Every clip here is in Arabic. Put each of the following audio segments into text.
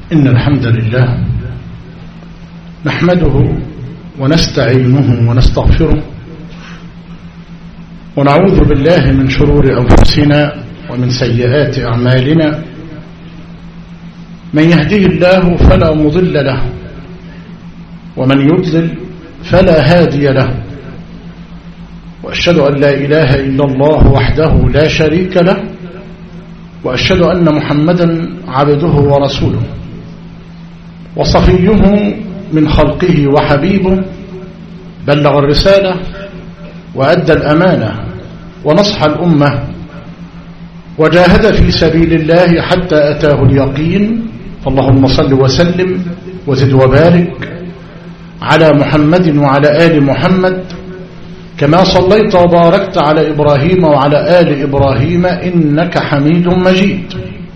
إن الحمد لله نحمده ونستعينه ونستغفره ونعوذ بالله من شرور أنفسنا ومن سيئات أعمالنا. من يهده الله فلا مضل له ومن يضلل فلا هادي له، وأشهد أن لا إله إلا الله وحده لا شريك له، وأشهد أن محمدا عبده ورسوله وصفيه من خلقه وحبيبه، بلغ الرسالة وأدى الأمانة ونصح الأمة وجاهد في سبيل الله حتى أتاه اليقين. فاللهم صل وسلم وزد وبارك على محمد وعلى آل محمد كما صليت وباركت على إبراهيم وعلى آل إبراهيم إنك حميد مجيد.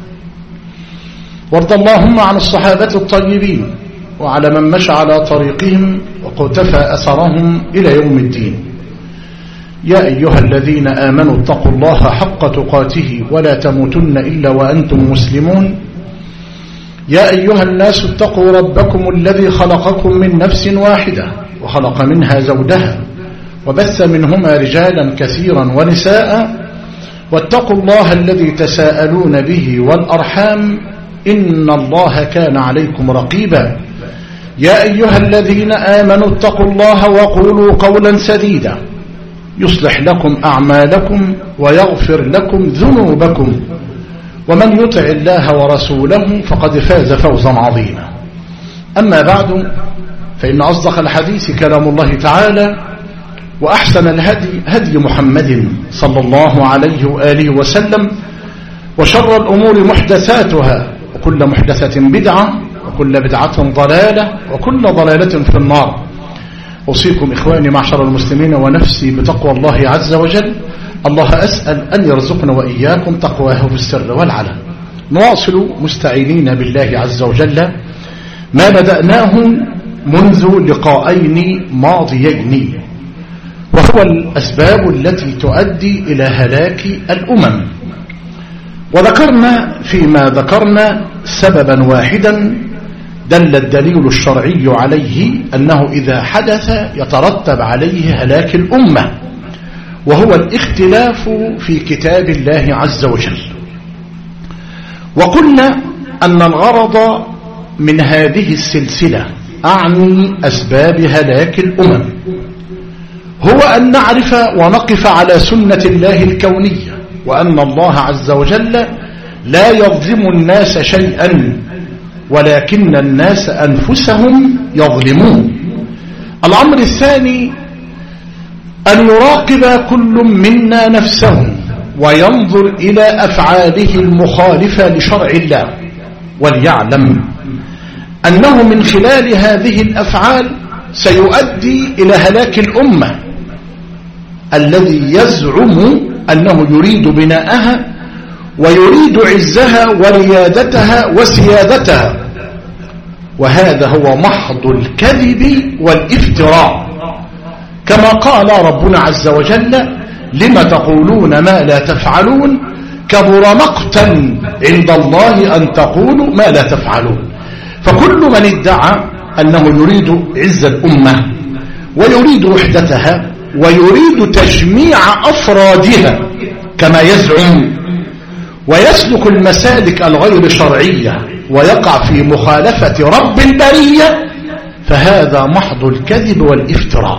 وارض اللهم عن الصحابة الطيبين وعلى من مشى على طريقهم وقتفى أثرهم إلى يوم الدين. يا أيها الذين آمنوا اتقوا الله حق تقاته ولا تموتن إلا وأنتم مسلمون. يا أيها الناس اتقوا ربكم الذي خلقكم من نفس واحدة وخلق منها زوجها وبث منهما رجالا كثيرا ونساء، واتقوا الله الذي تساءلون به والأرحام إن الله كان عليكم رقيبا. يا أيها الذين آمنوا اتقوا الله وقولوا قولا سديدا يصلح لكم أعمالكم ويغفر لكم ذنوبكم، ومن يطع الله ورسوله فقد فاز فوزا عظيما. أما بعد، فإن أصدق الحديث كلام الله تعالى، وأحسن الهدي هدي محمد صلى الله عليه وآله وسلم، وشر الأمور محدثاتها، وكل محدثة بدعة، وكل بدعة ضلالة، وكل ضلالة في النار. أوصيكم إخواني معشر المسلمين ونفسي بتقوى الله عز وجل. الله أسأل أن يرزقنا وإياكم تقواه في السر والعلن. نواصل مستعينين بالله عز وجل ما بدأناه منذ لقاءين ماضيين، وهو الأسباب التي تؤدي إلى هلاك الأمم. وذكرنا فيما ذكرنا سببا واحدا دل الدليل الشرعي عليه أنه إذا حدث يترتب عليه هلاك الأمة، وهو الاختلاف في كتاب الله عز وجل. وقلنا أن الغرض من هذه السلسلة، أعني أسباب هلاك الأمم، هو أن نعرف ونقف على سنة الله الكونية، وأن الله عز وجل لا يظلم الناس شيئا ولكن الناس أنفسهم يظلمون. الأمر الثاني أن يراقب كل منا نفسه وينظر إلى أفعاله المخالفة لشرع الله، وليعلم أنه من خلال هذه الأفعال سيؤدي إلى هلاك الأمة الذي يزعم أنه يريد بناءها ويريد عزها وريادتها وسيادتها، وهذا هو محض الكذب والافتراء. كما قال ربنا عز وجل: لم تقولون ما لا تفعلون كبر مقتا عند الله أن تقولوا ما لا تفعلون. فكل من ادعى أنه يريد عز الأمة ويريد وحدتها ويريد تجميع أفرادها كما يزعم، ويسلك المسالك الغير شرعية ويقع في مخالفة رب البرية، فهذا محض الكذب والافتراء.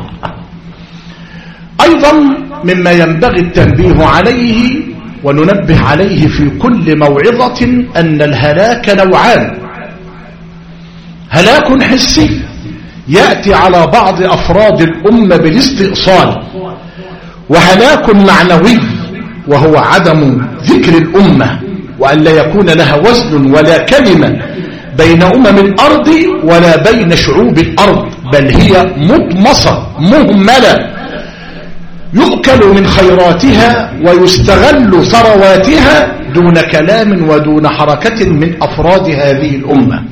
أيضا مما ينبغي التنبيه عليه وننبه عليه في كل موعظة أن الهلاك نوعان: هلاك حسي يأتي على بعض أفراد الأمة بالاستئصال، وهلاك معنوي وهو عدم ذكر الأمة، وأن لا يكون لها وزن ولا كلمة بين أمم الأرض ولا بين شعوب الأرض، بل هي مطمسة مهملة يؤكل من خيراتها ويستغل ثرواتها دون كلام ودون حركة من أفراد هذه الأمة.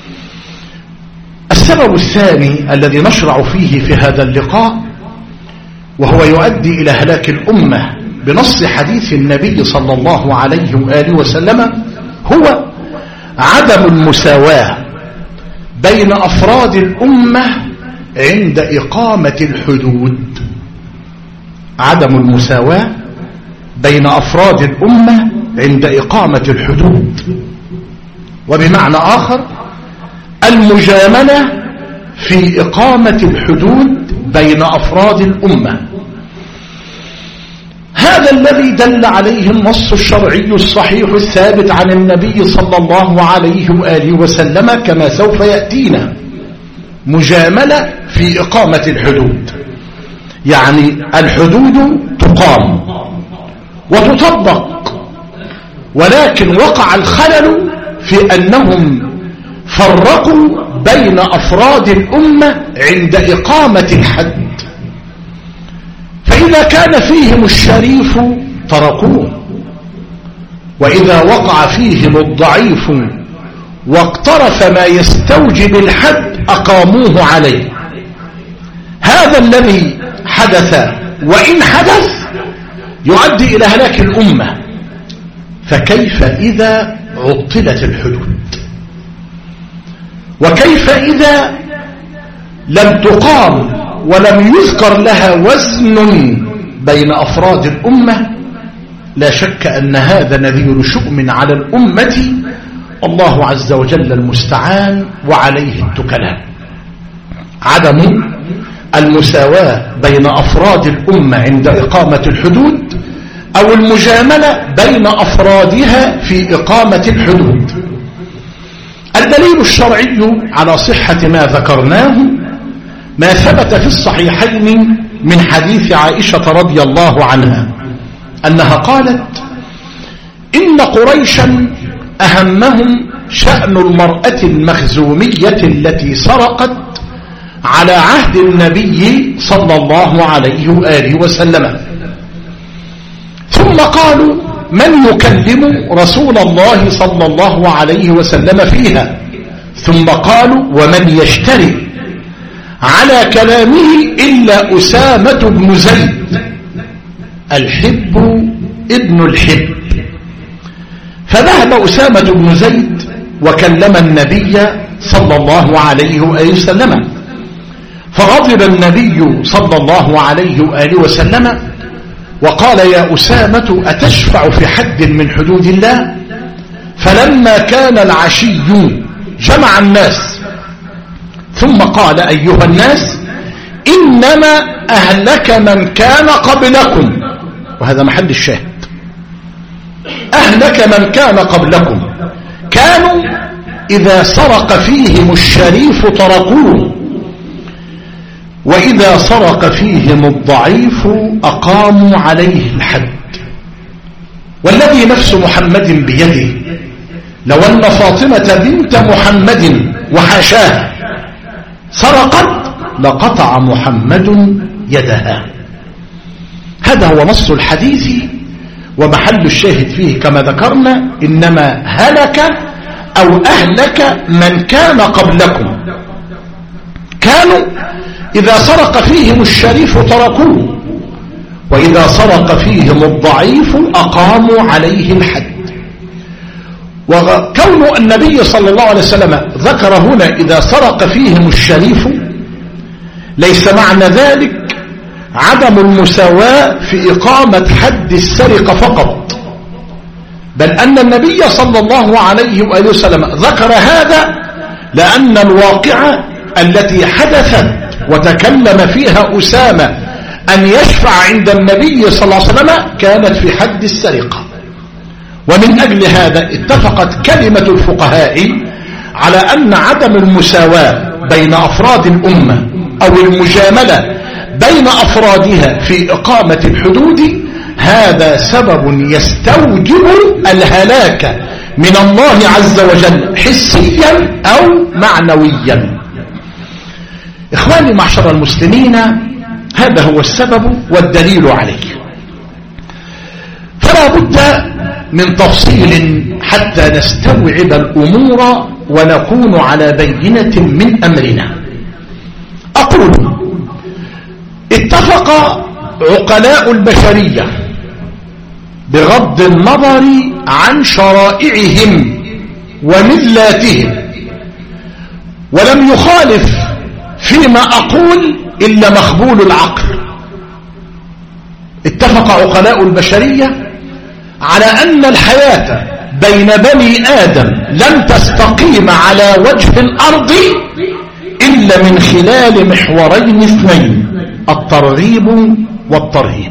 السبب الثاني الذي نشرع فيه في هذا اللقاء، وهو يؤدي إلى هلاك الأمة بنص حديث النبي صلى الله عليه وآله وسلم، هو عدم المساواة بين أفراد الأمة عند إقامة الحدود. عدم المساواة بين أفراد الأمة عند إقامة الحدود، وبمعنى آخر المجاملة في إقامة الحدود بين أفراد الأمة. هذا الذي دل عليه النص الشرعي الصحيح الثابت عن النبي صلى الله عليه وآله وسلم كما سوف يأتينا. مجاملة في إقامة الحدود، يعني الحدود تقام وتطبق، ولكن وقع الخلل في أنهم فرقوا بين أفراد الأمة عند إقامة الحد، فإذا كان فيهم الشريف تركوه، وإذا وقع فيهم الضعيف واقترف ما يستوجب الحد أقاموه عليه. هذا الذي حدث، وإن حدث يؤدي إلى هلاك الأمة، فكيف إذا عطلت الحدود؟ وكيف إذا لم تقام ولم يذكر لها وزن بين أفراد الأمة؟ لا شك أن هذا نذير شؤم على الأمة، الله عز وجل المستعان وعليه التكلان. عدم المساواة بين أفراد الأمة عند إقامة الحدود، أو المجاملة بين أفرادها في إقامة الحدود. الدليل الشرعي على صحة ما ذكرناه ما ثبت في الصحيحين من حديث عائشة رضي الله عنها أنها قالت: إن قريشا أهمهم شأن المرأة المخزومية التي سرقت على عهد النبي صلى الله عليه وآله وسلم، ثم قالوا: من يكلم رسول الله صلى الله عليه وسلم فيها؟ ثم قالوا: ومن يشتري على كلامه إلا أسامة بن زيد الحب ابن الحب. فذهب أسامة بن زيد وكلم النبي صلى الله عليه وآله وسلم، فغضب النبي صلى الله عليه وآله وسلم وقال: يا أسامة أتشفع في حد من حدود الله؟ فلما كان العشي جمع الناس ثم قال: أيها الناس، إنما أهلك من كان قبلكم. وهذا محل الشاهد. أهلك من كان قبلكم، كانوا إذا سرق فيهم الشريف تركوه، وإذا سرق فيهم الضعيف أقاموا عليه الحد. والذي نفس محمد بيده، لو أن فاطمة بنت محمد وحاشاها سرقت لقطع محمد يدها. هذا هو نص الحديث ومحل الشاهد فيه كما ذكرنا: إنما هلك أو أهلك من كان قبلكم، كانوا إذا سرق فيهم الشريف تركوه، وإذا سرق فيهم الضعيف أقاموا عليه الحد. وكون النبي صلى الله عليه وسلم ذكر هنا إذا سرق فيهم الشريف ليس معنى ذلك عدم المساواة في إقامة حد السرقة فقط، بل أن النبي صلى الله عليه وآله وسلم ذكر هذا لأن الواقعة التي حدثت وتكلم فيها أسامة أن يشفع عند النبي صلى الله عليه وسلم كانت في حد السرقة. ومن أجل هذا اتفقت كلمة الفقهاء على أن عدم المساواة بين أفراد الأمة أو المجاملة بين أفرادها في إقامة الحدود هذا سبب يستوجب الهلاك من الله عز وجل حسيا أو معنويا. إخواني معشر المسلمين، هذا هو السبب والدليل عليه. فلا بد من تفصيل حتى نستوعب الأمور ونكون على بينة من أمرنا. أقول: اتفق عقلاء البشرية بغض النظر عن شرائعهم وملاتهم، ولم يخالف فيما أقول إلا مخبول العقل. اتفق عقلاء البشرية على أن الحياة بين بني آدم لن تستقيم على وجه الأرض إلا من خلال محورين اثنين: الترغيب والترهيب.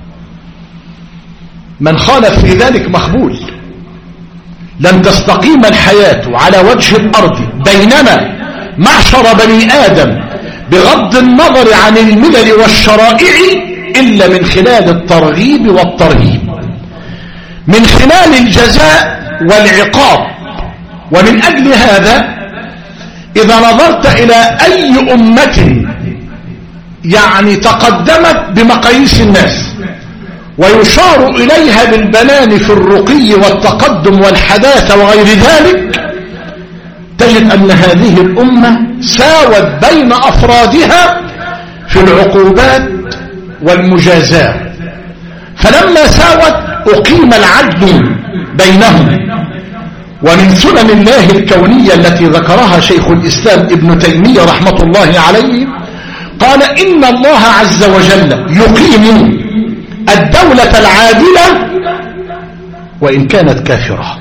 من خالف في ذلك مخبول. لن تستقيم الحياة على وجه الأرض بيننا معشر بني آدم بغض النظر عن الملل والشرائع إلا من خلال الترغيب والترهيب، من خلال الجزاء والعقاب. ومن أجل هذا إذا نظرت إلى أي أمة يعني تقدمت بمقاييس الناس ويشار إليها بالبنان في الرقي والتقدم والحداثة وغير ذلك، تجد أن هذه الأمة ساوت بين أفرادها في العقوبات والمجازات. فلما ساوت أقيم العدل بينهم. ومن سنن الله الكونية التي ذكرها شيخ الإسلام ابن تيمية رحمة الله عليه قال: إن الله عز وجل يقيم الدولة العادلة وإن كانت كافرة،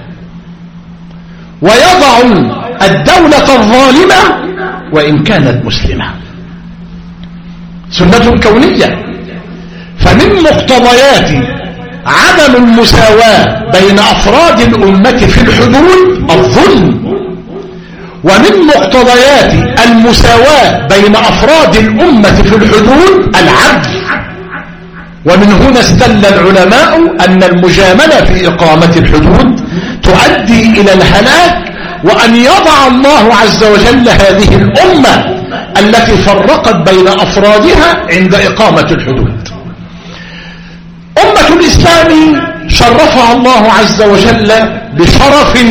ويضع الدولة الظالمة وإن كانت مسلمة. سنة كونية. فمن مقتضيات عدم المساواة بين أفراد الأمة في الحدود الظلم، ومن مقتضيات المساواة بين أفراد الأمة في الحدود العدل. ومن هنا استدل العلماء أن المجاملة في إقامة الحدود تؤدي إلى الهلاك، وأن يضع الله عز وجل هذه الأمة التي فرقت بين أفرادها عند إقامة الحدود. أمة الإسلام شرفها الله عز وجل بشرف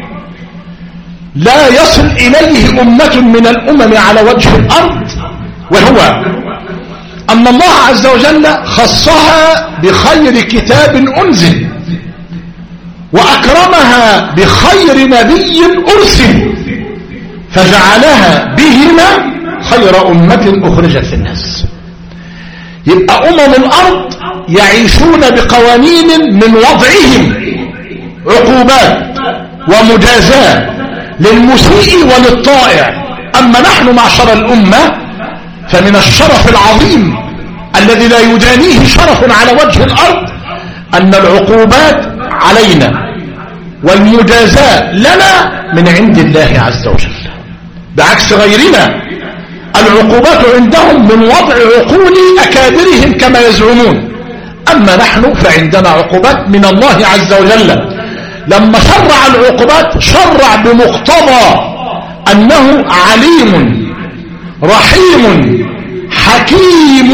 لا يصل إليه أمة من الأمم على وجه الأرض، وهو أن الله عز وجل خصها بخير كتاب أنزل، وأكرمها بخير نبي أرسل، فجعلها بهما خير أمة أخرجت للناس. يبقى الأرض يعيشون بقوانين من وضعهم عقوبات ومجازات للمسيء وللطائع. أما نحن معشر الأمة فمن الشرف العظيم الذي لا يدانيه شرف على وجه الأرض أن العقوبات علينا والمجازات لنا من عند الله عز وجل، بعكس غيرنا العقوبات عندهم من وضع عقول أكابرهم كما يزعمون. أما نحن فعندنا عقوبات من الله عز وجل. لما شرع العقوبات شرع بمقتضى أنه عليم رحيم حكيم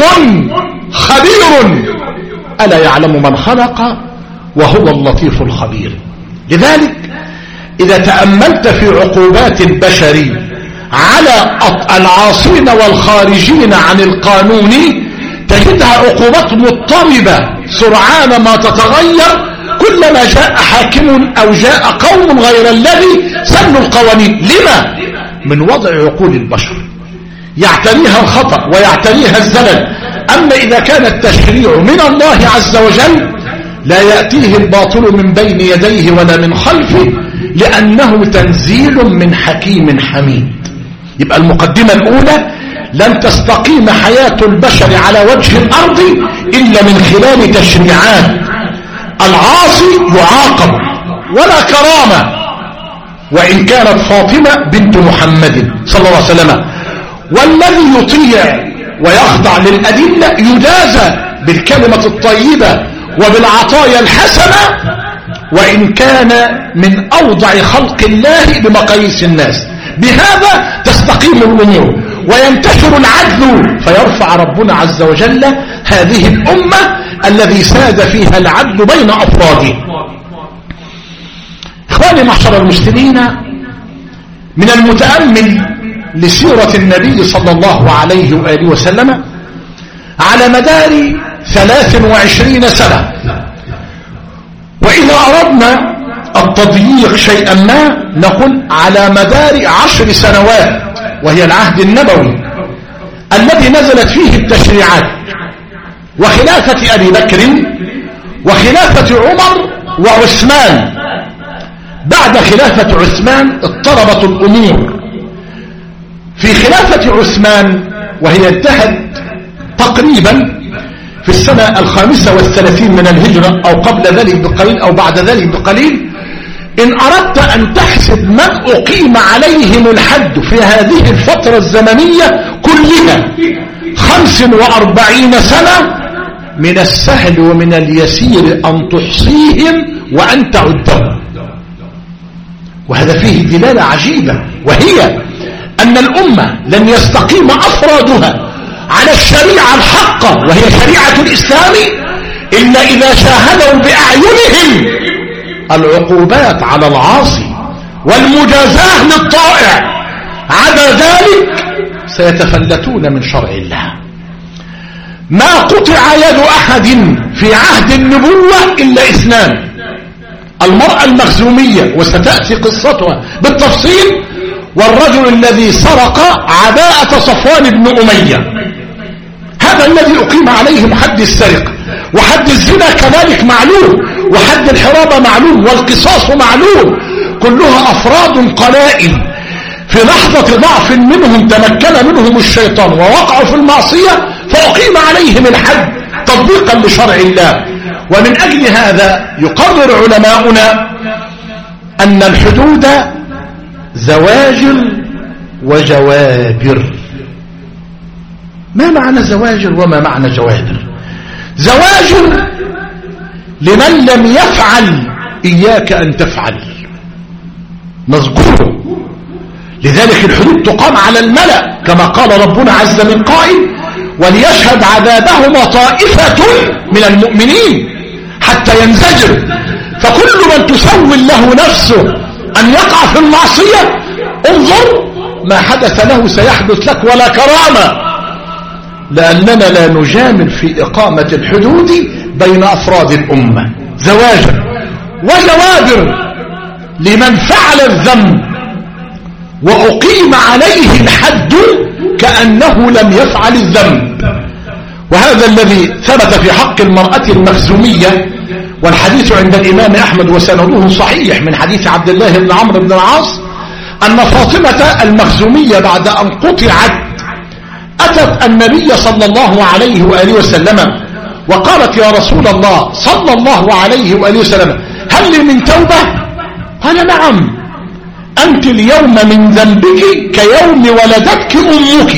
خبير، ألا يعلم من خلق وهو اللطيف الخبير. لذلك إذا تأملت في عقوبات البشر على العاصين والخارجين عن القانون تجدها عقوبات مضطربة سرعان ما تتغير كلما جاء حاكم أو جاء قوم غير الذي سنوا القوانين. لما؟ من وضع عقول البشر يعتريها الخطأ ويعتريها الزلل. أما إذا كان التشريع من الله عز وجل لا يأتيه الباطل من بين يديه ولا من خلفه، لأنه تنزيل من حكيم حميد. يبقى المقدمة الأولى: لن تستقيم حياة البشر على وجه الأرض إلا من خلال تشريعات. العاصي يعاقب ولا كرامة، وإن كانت فاطمة بنت محمد صلى الله عليه وسلم. والذي يطيع ويخضع للأدلة يجازى بالكلمة الطيبة وبالعطايا الحسنة، وإن كان من أوضع خلق الله بمقاييس الناس. بهذا تستقيم الأمور وينتشر العدل، فيرفع ربنا عز وجل هذه الأمة الذي ساد فيها العدل بين أفراده. إخواني معشر المسلمين، من المتأمل لسيرة النبي صلى الله عليه وآله وسلم على مدار 23 سنة، وإذا أردنا التضييق شيئا ما نقول على مدار 10 سنوات، وهي العهد النبوي الذي نزلت فيه التشريعات، وخلافة أبي بكر وخلافة عمر وعثمان. بعد خلافة عثمان اضطربت الأمور. في خلافة عثمان وهي انتهت تقريبا في السنة 35 من الهجرة أو قبل ذلك بقليل أو بعد ذلك بقليل، إن أردت أن تحسب من أقيم عليهم الحد في هذه الفترة الزمنية كلها 45 سنة، من السهل ومن اليسير أن تحصيهم وأن تعدهم. وهذا فيه دلالة عجيبة، وهي أن الأمة لن يستقيم أفرادها على الشريعة الحقة وهي شريعة الإسلام إلا إذا شاهدوا بأعينهم العقوبات على العاصي والمجازاة للطائع، عدا ذلك سيتفلتون من شرع الله. ما قطع يد أحد في عهد النبوة إلا 2: المرأة المخزومية وستأتي قصتها بالتفصيل، والرجل الذي سرق عباءة صفوان بن أمية. هذا الذي أقيم عليهم حد السرقة، وحد الزنا كذلك معلوم، وحد الحرابة معلوم، والقصاص معلوم. كلها أفراد قلائل في لحظة ضعف منهم تمكن منهم الشيطان ووقعوا في المعصية فأقيم عليهم الحد تطبيقا لشرع الله. ومن أجل هذا يقرر علماؤنا أن الحدود زواجر وجوابر. ما معنى زواجر وما معنى جوابر؟ زواجر لمن لم يفعل إياك أن تفعل، مذكور. لذلك الحدود تقام على الملأ كما قال ربنا عز من قائل: وليشهد عذابهما طائفة من المؤمنين حتى ينزجر. فكل من تسول له نفسه أن يقع في المعصية انظر ما حدث له سيحدث لك ولا كرامة، لأننا لا نجامل في إقامة الحدود بين أفراد الأمة. زواجر وجوابر لمن فعل الذنب وأقيم عليه الحد كأنه لم يفعل الذنب. وهذا الذي ثبت في حق المرأة المخزومية، والحديث عند الإمام أحمد وسنده صحيح من حديث عبد الله بن عمرو بن العاص أن فاطمة المخزومية بعد أن قطعت أتت النبي صلى الله عليه وآله وسلم وقالت: يا رسول الله صلى الله عليه وآله وسلم هل لي من توبة؟ قال: نعم، أنت اليوم من ذنبك كيوم ولدتك أمك.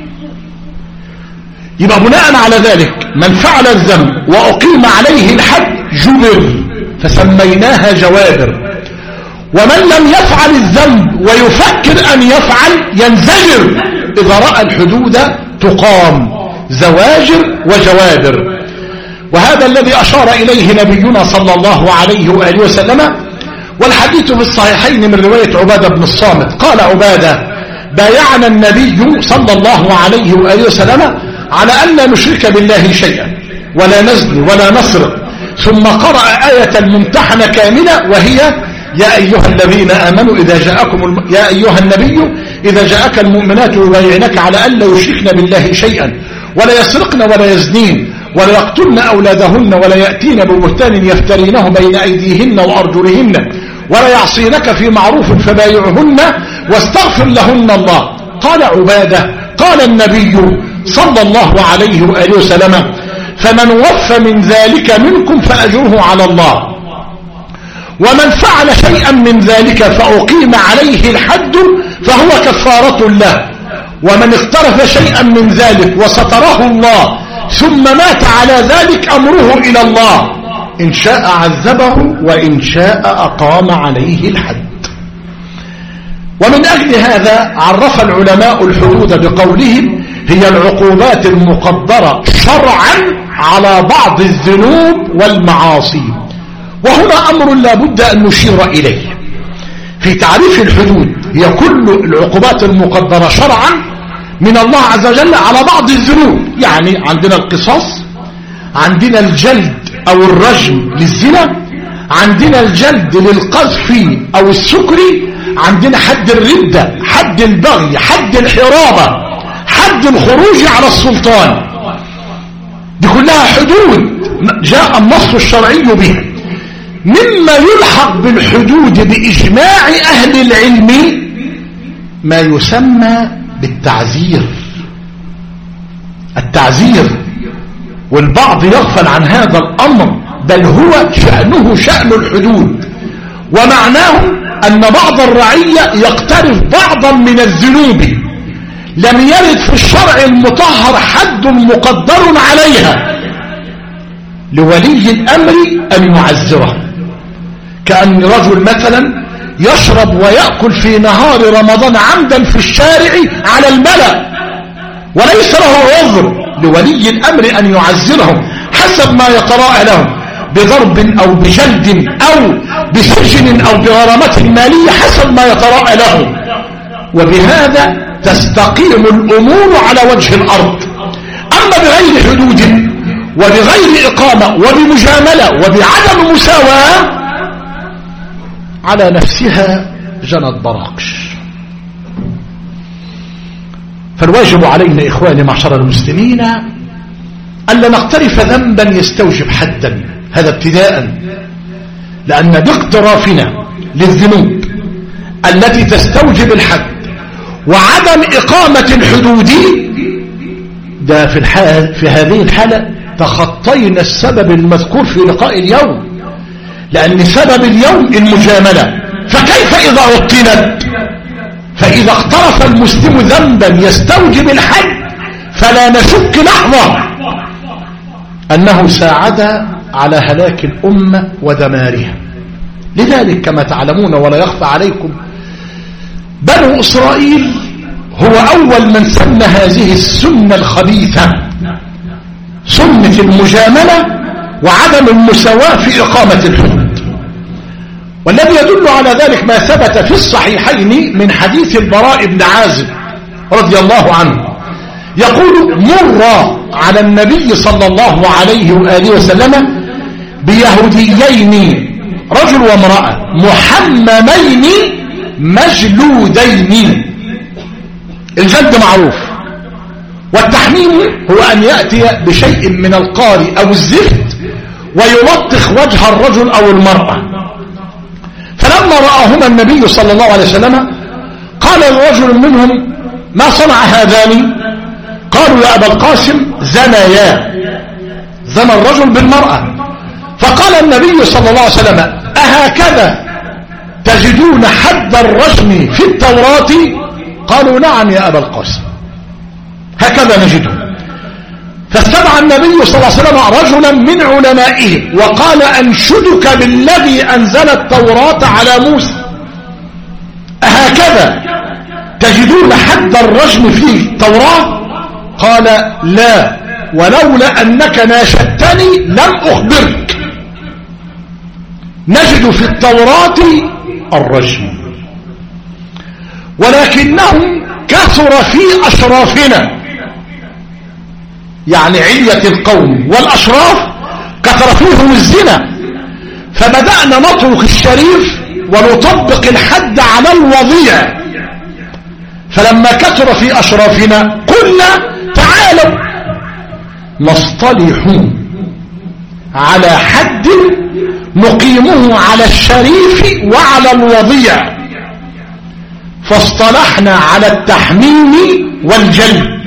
يبقى بناء على ذلك من فعل الذنب وأقيم عليه الحد جبر، فسميناها جوابر. ومن لم يفعل الذنب ويفكر أن يفعل ينزجر إذا رأى الحدود تقام. زواجر وجوابر. وهذا الذي أشار إليه نبينا صلى الله عليه وآله وسلم، والحديث في الصحيحين من رواية عبادة بن الصامت قال عبادة: بايعنا النبي صلى الله عليه وآله وسلم على أن لا نشرك بالله شيئا ولا نزني ولا نسرق، ثم قرأ آية الممتحنة كاملة وهي: يا أيها الذين آمنوا يا أيها النبي إذا جاءك المؤمنات يبايعنك على أن لا يشركن بالله شيئا ولا يسرقن ولا يزنين ولا يقتلن أولادهن ولا يأتين ببهتان يفترينه بين أيديهن وأرجلهن ولا يعصينك في معروف فبايعهن واستغفر لهن الله. قال عبادة: قال النبي صلى الله عليه وآله وسلم: فمن وفى من ذلك منكم فأجره على الله، ومن فعل شيئا من ذلك فأقيم عليه الحد فهو كفارة له، ومن اقترف شيئا من ذلك وستره الله ثم مات على ذلك أمره إلى الله، إن شاء عذبه وإن شاء أقام عليه الحد. ومن أجل هذا عرف العلماء الحدود بقولهم: هي العقوبات المقدرة شرعا على بعض الذنوب والمعاصي. وهنا أمر لا بد أن نشير إليه في تعريف الحدود: هي كل العقوبات المقدرة شرعا من الله عز وجل على بعض الذنوب. يعني عندنا القصاص، عندنا الجلد أو الرجم للزنا، عندنا الجلد للقذف أو السكر، عندنا حد الردة، حد البغي، حد الحرابة، حد الخروج على السلطان. دي كلها حدود جاء النص الشرعي بها. مما يلحق بالحدود بإجماع أهل العلم ما يسمى بالتعزير. التعزير، والبعض يغفل عن هذا الأمر، بل هو شأنه شأن الحدود، ومعناه أن بعض الرعية يقترف بعضا من الذنوب لم يرد في الشرع المطهر حد مقدر عليها، لولي الأمر أن يعزره. كأن رجل مثلا يشرب ويأكل في نهار رمضان عمدا في الشارع على الملأ وليس له عذر، لولي الأمر أن يعزره حسب ما يقرأ له بضرب أو بجلد أو بسجن أو بغرامة مالية حسب ما يقرأ له. وبهذا تستقيم الأمور على وجه الأرض. أما بغير حدود وبغير إقامة وبمجاملة وبعدم مساواة على نفسها جنت براقش. فالواجب علينا إخواني معشر المسلمين ألا نقترف ذنبا يستوجب حدا، هذا ابتداء، لأن باقترافنا للذنوب التي تستوجب الحد وعدم إقامة الحدود ده في هذه الحالة تخطينا السبب المذكور في لقاء اليوم، لأن سبب اليوم المجاملة. فكيف إذا عطلت؟ فإذا اقترف المسلم ذنبا يستوجب الحد فلا نشك لحظة أنه ساعد على هلاك الأمة ودمارها. لذلك كما تعلمون ولا يخفى عليكم، بنو إسرائيل هو أول من سن هذه السنة الخبيثة، سنة المجاملة وعدم المساواة في إقامة الحدود. والذي يدل على ذلك ما ثبت في الصحيحين من حديث البراء بن عازب رضي الله عنه يقول: مر على النبي صلى الله عليه وآله وسلم بيهوديين رجل وامرأة محممين مجلودين. الجلد معروف، والتحميم هو أن يأتي بشيء من القار أو الزفت ويلطخ وجه الرجل أو المرأة. فلما رآهما النبي صلى الله عليه وسلم قال الرجل منهم: ما صنع هذان؟ قالوا: يا أبا القاسم زنيا، زنى الرجل بالمرأة. فقال النبي صلى الله عليه وسلم: أهكذا تجدون حد الرجم في التوراة؟ قالوا: نعم يا أبا القاسم، هكذا نجده. فاستدعى النبي صلى الله عليه وسلم رجلا من علمائه وقال: أنشدك بالذي أنزل التوراة على موسى، أهكذا تجدون حد الرجم في التوراة؟ قال: لا، ولولا أنك ناشدتني لم أخبرك، نجد في التوراة الرجم، ولكنه كثر في أشرافنا، يعني علية القوم والأشراف كثر فيهم الزنا، فبدأنا نترك الشريف ونطبق الحد على الوضيع. فلما كثر في أشرافنا قلنا: تعالوا نصطلح على حد نقيمه على الشريف وعلى الوضيع، فاصطلحنا على التحميم والجلد.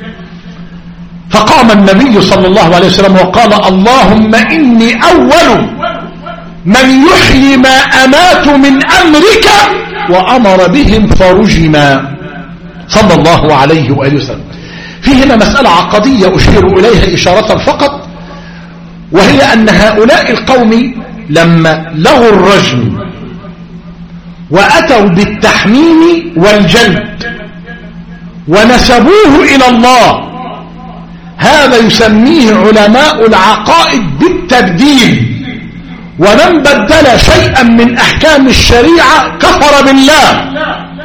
فقام النبي صلى الله عليه وسلم وقال: اللهم إني أول من يحيي ما أمات من أمرك، وأمر بهم فرجما، صلى الله عليه وآله وسلم. في هنا مسألة عقدية أشير إليها إشارة فقط، وهي أن هؤلاء القوم لما لغوا الرجم وأتوا بالتحميم والجلد ونسبوه إلى الله، هذا يسميه علماء العقائد بالتبديل، ومن بدل شيئا من أحكام الشريعة كفر بالله.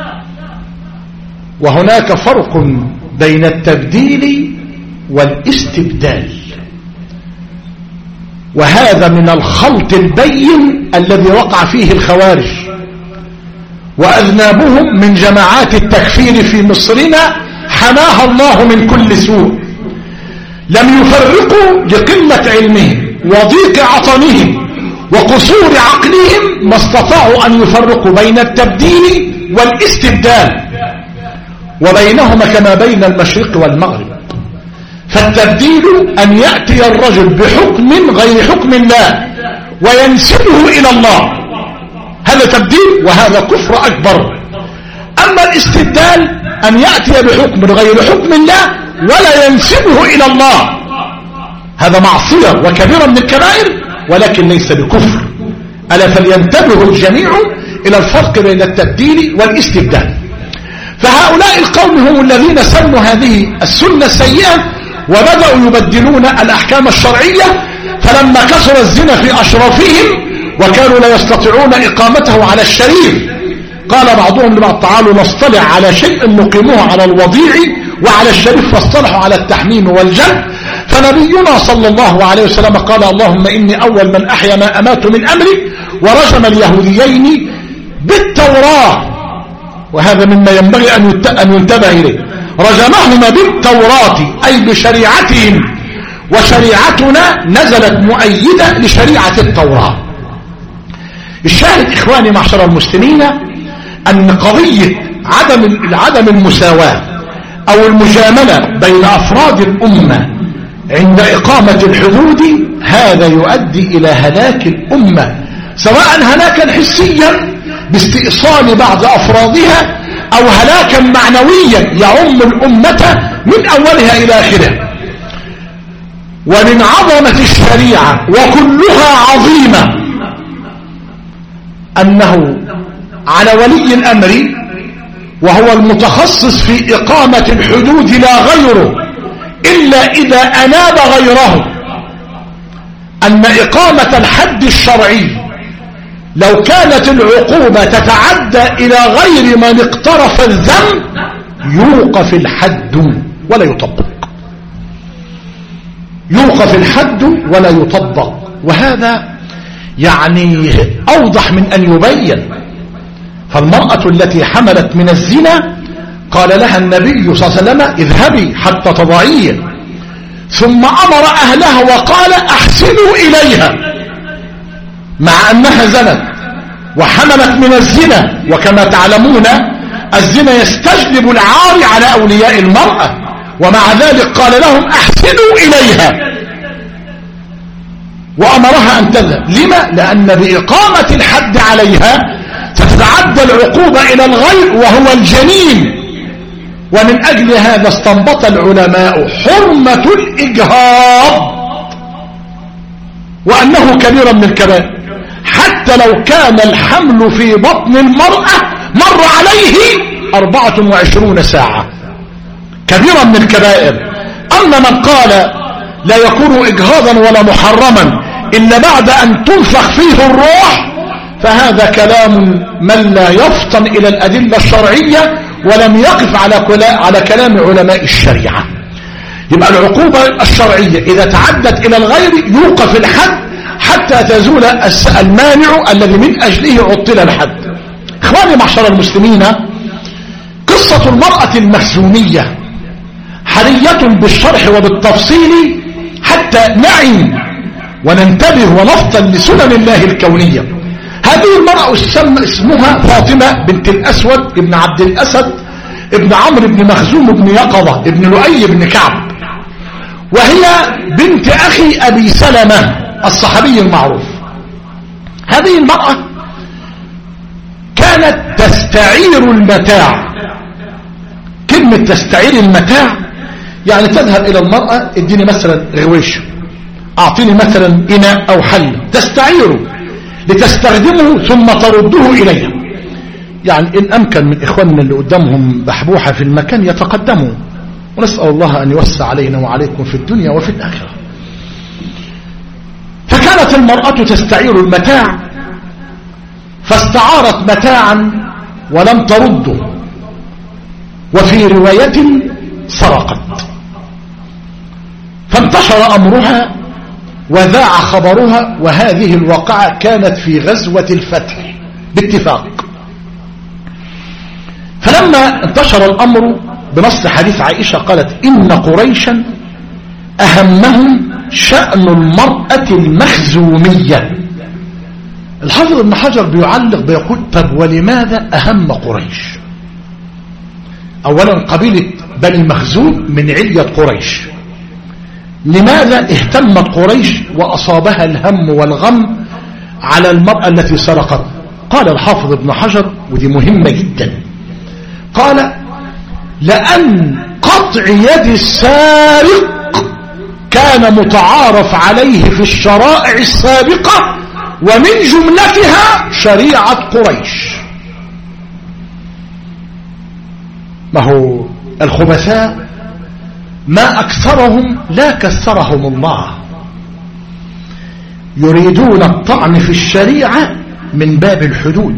وهناك فرق بين التبديل والاستبدال، وهذا من الخلط البين الذي وقع فيه الخوارج وأذنابهم من جماعات التكفير في مصرنا، حماها الله من كل سوء. لم يفرقوا لقلة علمهم وضيق عطنهم وقصور عقلهم، ما استطاعوا أن يفرقوا بين التبديل والاستبدال، وبينهما كما بين المشرق والمغرب. فالتبديل أن يأتي الرجل بحكم غير حكم الله وينسبه إلى الله، هذا تبديل وهذا كفر أكبر. أما الاستبدال أن يأتي بحكم غير حكم الله ولا ينسبه إلى الله، هذا معصية وكبيرة من الكبائر ولكن ليس بكفر. ألا فلينتبه الجميع إلى الفرق بين التبديل والاستبدال. فهؤلاء القوم هم الذين سنوا هذه السنة السيئة وبدأوا يبدلون الأحكام الشرعية، فلما كثر الزنا في أشرافهم وكانوا لا يستطيعون إقامته على الشريف، قال بعضهم لبعض تعالوا نصطلع على شيء نقيمه على الوضيع وعلى الشريف، فاصطلحوا على التحميم والجلب. فنبينا صلى الله عليه وسلم قال اللهم إني أول من أحيا ما أمات من أمري، ورجم اليهوديين بالتوراة، وهذا مما ينبغي أن ينتبه إليه، رجمهما بالتوراة أي بشريعتهم، وشريعتنا نزلت مؤيدة لشريعة التوراة. الشاهد إخواني معشر المسلمين أن قضية عدم المساواة أو المجاملة بين أفراد الأمة عند إقامة الحدود هذا يؤدي إلى هلاك الأمة، سواء هلاكا حسيا باستئصال بعض أفرادها أو هلاكا معنويا يعم الأمة من أولها إلى آخرها. ومن عظمة الشريعة وكلها عظيمة أنه على ولي الأمر وهو المتخصص في إقامة الحدود لا غيره إلا إذا أناب غيره، أن إقامة الحد الشرعي لو كانت العقوبة تتعدى إلى غير من اقترف الذنب يوقف الحد ولا يطبق، يوقف الحد ولا يطبق. وهذا يعني أوضح من أن يبين. فالمرأة التي حملت من الزنا قال لها النبي صلى الله عليه وسلم اذهبي حتى تضعيه، ثم أمر أهلها وقال أحسنوا إليها، مع أنها زنت وحملت من الزنا، وكما تعلمون الزنا يستجلب العار على أولياء المرأة، ومع ذلك قال لهم أحسنوا إليها وأمرها أن تذهب. لما؟ لأن بإقامة الحد عليها تتعدى العقوبة إلى الغير وهو الجنين. ومن أجل هذا استنبط العلماء حرمة الإجهاض وأنه كبير من الكبائر، حتى لو كان الحمل في بطن المرأة مر عليه 24 ساعة، كبيرا من الكبائر. أما من قال لا يكون إجهاضا ولا محرما إلا بعد أن تنفخ فيه الروح، فهذا كلام من لا يفطن إلى الأدلة الشرعية ولم يقف على كلام علماء الشريعة. يبقى العقوبة الشرعية إذا تعدت إلى الغير يوقف الحد حتى تزول المانع الذي من أجله عطل الحد. إخواني معشر المسلمين، قصة المرأة المخزومية حرية بالشرح وبالتفصيل حتى نعي وننتبه ونفطن لسنن الله الكونية. هذه المرأة اسمها فاطمة بنت الأسود ابن عبد الأسد ابن عمرو بن مخزوم ابن يقظة ابن لؤي بن كعب، وهي بنت أخي أبي سلمة الصحابي المعروف. هذه المرأة كانت تستعير المتاع. كلمة تستعير المتاع يعني تذهب إلى المرأة اديني مثلا غويش، أعطيني مثلا إناء أو حل، تستعيره لتستخدمه ثم ترده إليها. يعني إن أمكن من إخواننا اللي قدامهم بحبوحة في المكان يتقدموا، ونسأل الله أن يوسع علينا وعليكم في الدنيا وفي الآخرة. فكانت المرأة تستعير المتاع، فاستعارت متاعا ولم ترده، وفي رواية سرقت. فانتشر أمرها وذاع خبرها، وهذه الواقعة كانت في غزوة الفتح باتفاق. فلما انتشر الأمر بنص حديث عائشة قالت إن قريشا أهمهم شأن المرأة المخزومية. الحافظ ابن حجر بيعلق بيقول طب ولماذا أهم قريش؟ أولا قبيلة بني مخزوم من علية قريش، لماذا اهتمت قريش وأصابها الهم والغم على المرأة التي سرقت؟ قال الحافظ ابن حجر ودي مهمة جدا، قال لأن قطع يد السارق كان متعارف عليه في الشرائع السابقة، ومن جملتها شريعة قريش. ما هو الخبثاء ما أكثرهم لا كثرهم الله، يريدون الطعن في الشريعة من باب الحدود،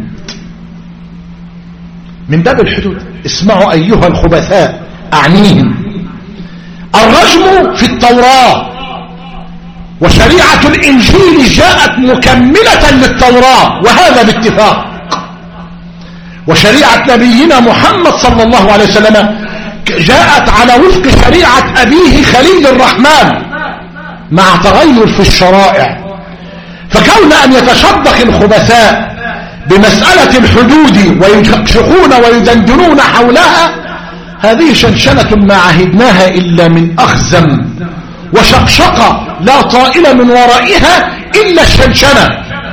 من باب الحدود. اسمعوا أيها الخبثاء أعنيهم، الرجم في التوراة وشريعة الإنجيل جاءت مكملة للتوراة وهذا باتفاق، وشريعة نبينا محمد صلى الله عليه وسلم جاءت على وفق شريعة أبيه خليل الرحمن مع تغير في الشرائع. فكون أن يتشبك الخبثاء بمسألة الحدود ويشقشقون ويدندنون حولها، هذه شنشنة ما عهدناها إلا من أخزم وشقشقة لا طائل من ورائها إلا الشنشنة،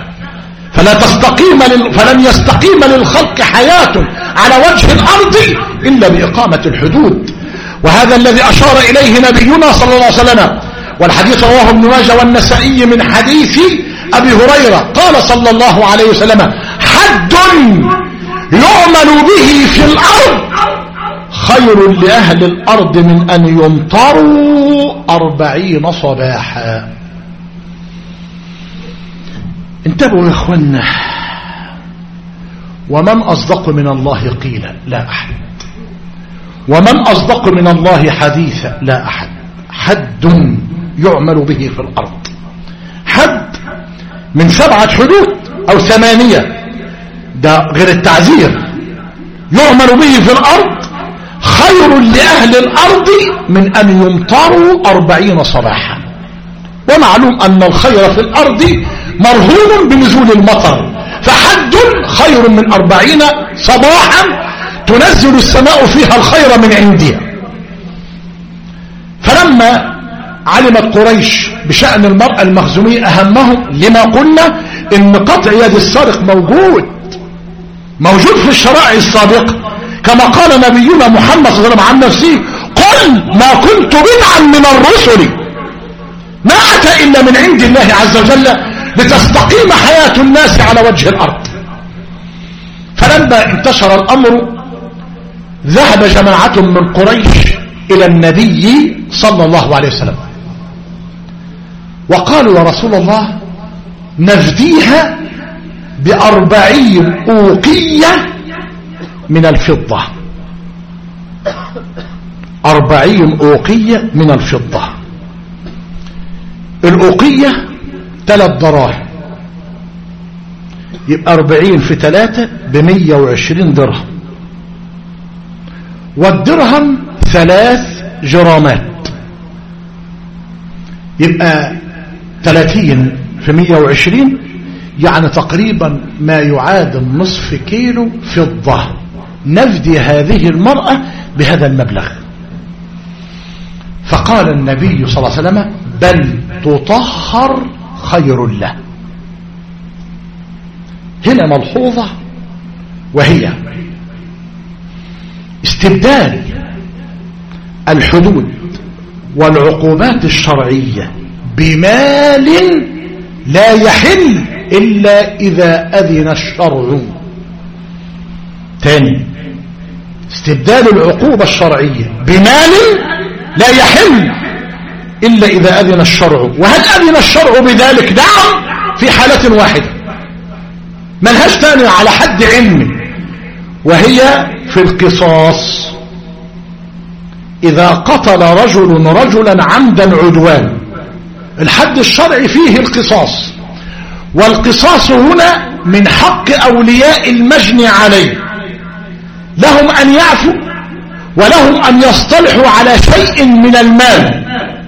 فلن يستقيم للخلق حياة على وجه الأرض إلا بإقامة الحدود. وهذا الذي أشار إليه نبينا صلى الله عليه وسلم، والحديث رواه ابن ماجه والنسائي من حديث أبي هريرة قال صلى الله عليه وسلم حد يعمل به في الأرض خير لأهل الأرض من أن يمطروا 40 صباحا. انتبهوا يا اخوانا، ومن أصدق من الله قيلا؟ لا أحد. ومن أصدق من الله حديثا؟ لا أحد. حد يعمل به في الأرض، حد من 7 حدود أو 8، ده غير التعزير، يعمل به في الأرض خير لأهل الأرض من أن يمطروا 40 صباحا. ومعلوم أن الخير في الأرض مرهون بنزول المطر، فحد خير من 40 صباحا تنزل السماء فيها الخير من عندها. فلما علمت قريش بشأن المرأة المخزومية أهمهم، لما قلنا إن قطع يد السارق موجود في الشرائع السابقة، كما قال نبينا محمد صلى الله عليه وسلم عن نفسه قل ما كنت بدعا من الرسل ما أتى إلا من عند الله عز وجل لتستقيم حياة الناس على وجه الأرض. فلما انتشر الأمر ذهب جماعة من قريش إلى النبي صلى الله عليه وسلم وقالوا يا رسول الله نفديها ب40 أوقية من الفضة، 40 أوقية من الفضة. الأوقية 3 دراهم، يبقى 40 في 3 ب120 درهم، والدرهم 3 جرامات، يبقى 30 في 120 يعني تقريبا ما يعادل نصف كيلو فضة. نفدي هذه المرأة بهذا المبلغ. فقال النبي صلى الله عليه وسلم بل تطهر خير له. هنا ملحوظة، وهي استبدال الحدود والعقوبات الشرعية بمال لا يحل إلا إذا أذن الشرع. تاني، استبدال العقوبة الشرعية بمال لا يحل إلا إذا أذن الشرع. وهل أذن الشرع بذلك؟ نعم، في حالة واحدة ملهاش تاني على حد علمي، وهي في القصاص. إذا قتل رجل رجلا عمدا عدوان الحد الشرعي فيه القصاص، والقصاص هنا من حق أولياء المجني عليه، لهم أن يعفوا ولهم أن يصطلحوا على شيء من المال.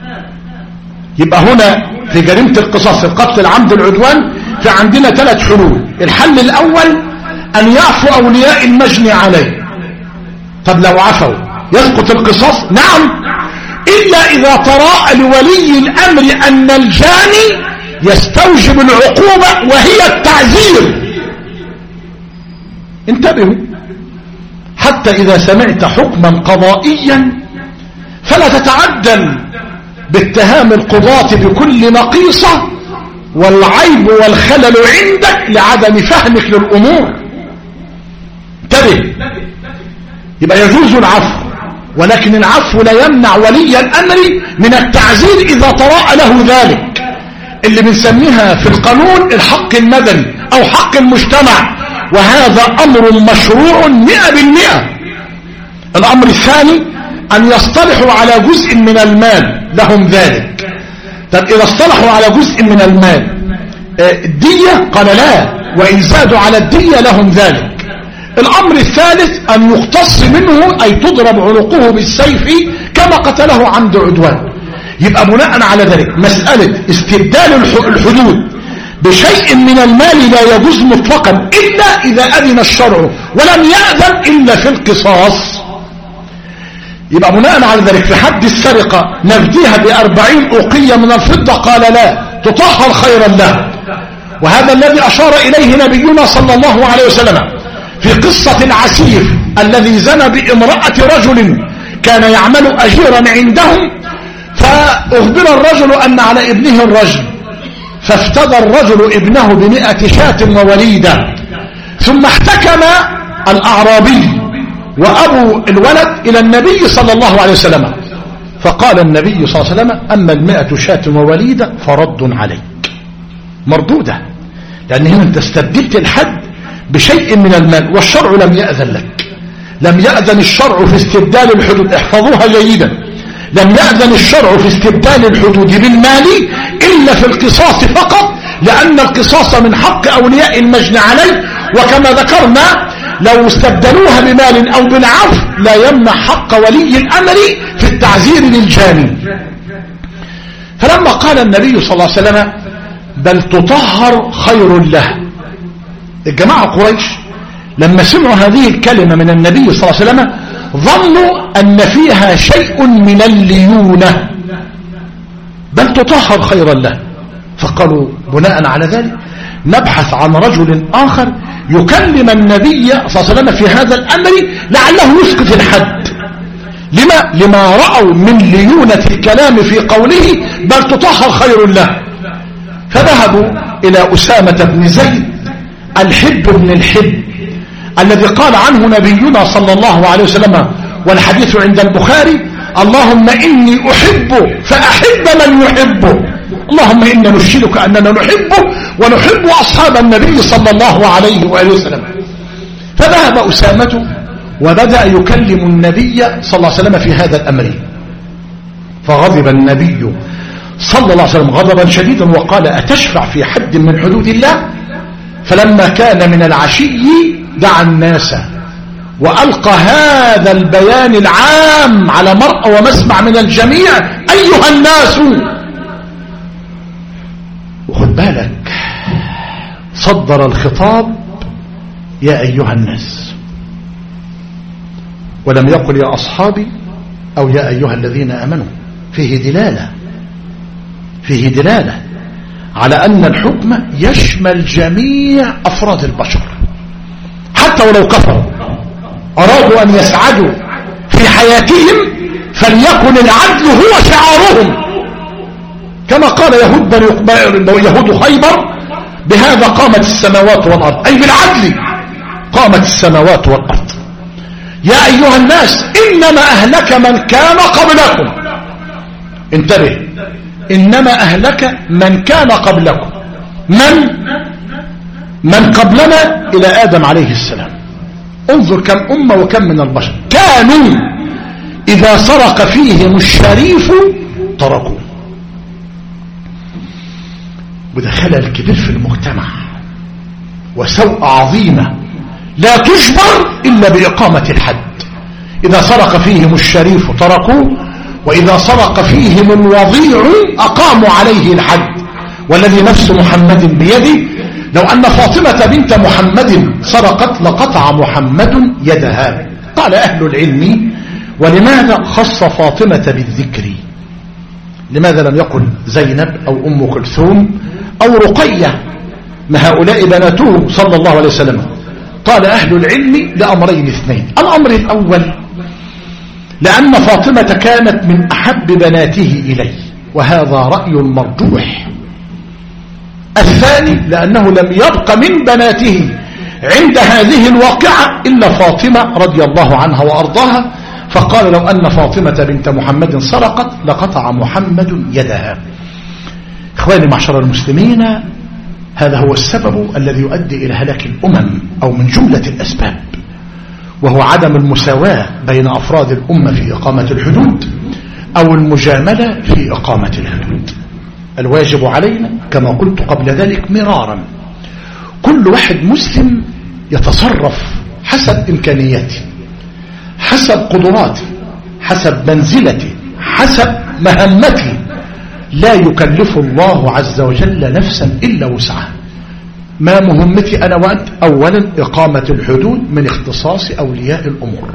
يبقى هنا في جريمة القصاص القتل العمد العدوان في عندنا 3 حلول. الحل الأول أن يعفو أولياء المجني عليه. طب لو عفوا يسقط القصاص؟ نعم، إلا إذا تراءى لولي الأمر أن الجاني يستوجب العقوبة وهي التعزير. انتبهوا، حتى إذا سمعت حكما قضائيا فلا تتعدل باتهام القضاة بكل نقيصة والعيب والخلل عندك لعدم فهمك للأمور. انتبه، يبقى يجوز العفو، ولكن العفو لا يمنع ولي الأمر من التعزير إذا تراءى له ذلك، اللي بنسميها في القانون الحق المدني أو حق المجتمع، وهذا أمر مشروع 100%. الأمر الثاني أن يصطلحوا على جزء من المال، لهم ذلك. طب إذا اصطلحوا على جزء من المال الدية؟ قال لا، وإن زادوا على الدية لهم ذلك. الأمر الثالث أن يقتص منه، أي تضرب عنقه بالسيف كما قتله عمد عدوان. يبقى بناء على ذلك مسألة استبدال الحدود بشيء من المال لا يجوز مطلقا إلا إذا أذن الشرع، ولم يأذن إلا في القصاص. يبقى بناء على ذلك في حد السرقة نفديها ب40 أوقية من الفضة، قال لا، تطهر خيرا له. وهذا الذي أشار إليه نبينا صلى الله عليه وسلم في قصة العسير الذي زنى بامرأة رجل كان يعمل أجيرا عندهم، فأخبر الرجل أن على ابنه الرجل، فافتدى الرجل ابنه ب100 شاة ووليدة. ثم احتكم الأعرابي وأبو الولد إلى النبي صلى الله عليه وسلم، فقال النبي صلى الله عليه وسلم: أما 100 شاة ووليدة فرد عليك، مردودة، لأن هنا أنت استبدلت الحد بشيء من المال، والشرع لم يأذن لك. لم يأذن الشرع في استبدال الحدود، احفظوها جيدا، لم يأذن الشرع في استبدال الحدود بالمال إلا في القصاص فقط، لأن القصاص من حق أولياء المجني عليه، وكما ذكرنا لو استبدلوها بمال أو بالعفو لا يمنع حق ولي الأمر في التعزير للجاني. فلما قال النبي صلى الله عليه وسلم: بل تطهر خير له، الجماعة قريش لما سمعوا هذه الكلمة من النبي صلى الله عليه وسلم ظنوا أن فيها شيء من الليونة، بل تطهر خيرا له. فقالوا بناء على ذلك نبحث عن رجل آخر يكلم النبي صلى الله عليه وسلم في هذا الأمر لعله يسقط الحد. لما رأوا من ليونة الكلام في قوله بل تطهر خير له. فذهبوا إلى أسامة بن زيد الحب بن الحب الذي قال عنه نبينا صلى الله عليه وسلم، والحديث عند البخاري: اللهم إني أحب فأحب من يحبه، اللهم إنا نشهدك أننا نحبه ونحب أصحاب النبي صلى الله عليه وآله وسلم. فذهب أسامة وبدأ يكلم النبي صلى الله عليه وسلم في هذا الأمر، فغضب النبي صلى الله عليه وسلم غضبا شديدا وقال: أتشفع في حد من حدود الله؟ فلما كان من العشي دعا الناس وألقى هذا البيان العام على مرء ومسمع من الجميع: أيها الناس. وخد بالك، صدر الخطاب يا أيها الناس، ولم يقل يا أصحابي أو يا أيها الذين آمنوا. فيه دلالة على أن الحكم يشمل جميع أفراد البشر، حتى ولو كفروا أرادوا أن يسعدوا في حياتهم فليكن العدل هو شعارهم، كما قال يهود خيبر: بهذا قامت السماوات والأرض، أي بالعدل قامت السماوات والأرض. يا أيها الناس إنما أهلك من كان قبلكم، انتبه، إنما أهلك من كان قبلكم، من قبلنا إلى آدم عليه السلام. انظر كم أمة وكم من البشر كانوا إذا سرق فيهم الشريف تركوه. وده خلل كبير في المجتمع وسوء عظيمة لا تجبر إلا بإقامة الحد. إذا سرق فيهم الشريف تركوه، وإذا سرق فيهم الوضيع أقاموا عليه الحد. والذي نفس محمد بيده لو أن فاطمة بنت محمد سرقت لقطع محمد يدها. قال أهل العلم: ولماذا خص فاطمة بالذكر؟ لماذا لم يقل زينب أو أم كلثوم أو رقية؟ ما هؤلاء بناته صلى الله عليه وسلم. قال أهل العلم لأمرين اثنين. الأمر الأول لأن فاطمة كانت من أحب بناته إليه، وهذا رأي مرجوح. الثاني لأنه لم يبق من بناته عند هذه الواقعة إلا فاطمة رضي الله عنها وأرضاها، فقال: لو أن فاطمة بنت محمد سرقت لقطع محمد يدها. إخواني معشر المسلمين، هذا هو السبب الذي يؤدي إلى هلاك الأمم، أو من جملة الأسباب، وهو عدم المساواة بين أفراد الأمة في إقامة الحدود أو المجاملة في إقامة الحدود. الواجب علينا كما قلت قبل ذلك مرارا، كل واحد مسلم يتصرف حسب إمكانياته، حسب قدراته، حسب منزلته، حسب مهمته. لا يكلف الله عز وجل نفسا إلا وسعها. ما مهمتي أنا وأنت؟ أولا إقامة الحدود من اختصاص أولياء الأمور،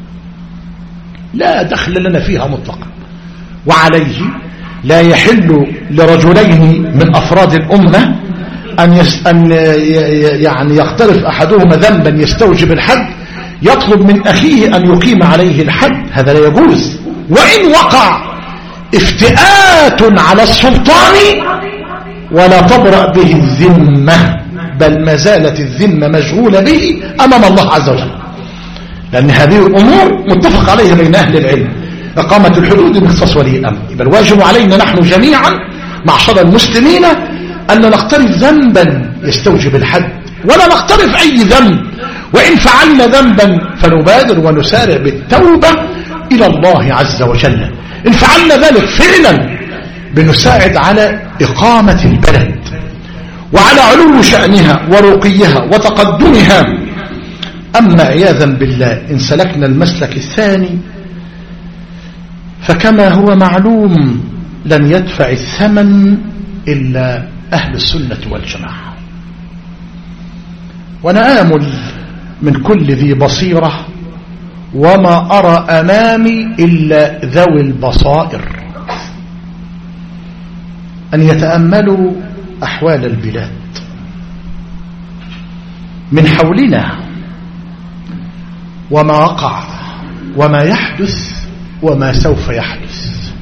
لا دخل لنا فيها مطلقا. وعليه لا يحل لرجلين من أفراد الأمة أن يعني يقترف أحدهما ذنبا يستوجب الحد يطلب من أخيه أن يقيم عليه الحد، هذا لا يجوز. وإن وقع افتئات على السلطان ولا تبرأ به الذمة، بل ما زالت الذمة مشغولة به أمام الله عز وجل، لأن هذه الأمور متفق عليها بين أهل العلم. إقامة الحدود من اختصاص ولي الأمر. بل واجب علينا نحن جميعا معشر المسلمين أن نقترف ذنبا يستوجب الحد، ولا نقترف أي ذنب. وإن فعلنا ذنبا فنبادر ونسارع بالتوبة إلى الله عز وجل. إن فعلنا ذلك فعلا بنساعد على إقامة البلد وعلى علو شأنها ورقيها وتقدمها. أما عياذا بالله إن سلكنا المسلك الثاني فكما هو معلوم لن يدفع الثمن إلا أهل السنة والجماعة. وأنا آمل من كل ذي بصيرة وما أرى أمامي إلا ذوي البصائر أن يتأملوا أحوال البلاد من حولنا، وما وقع وما يحدث وما سوف يحدث.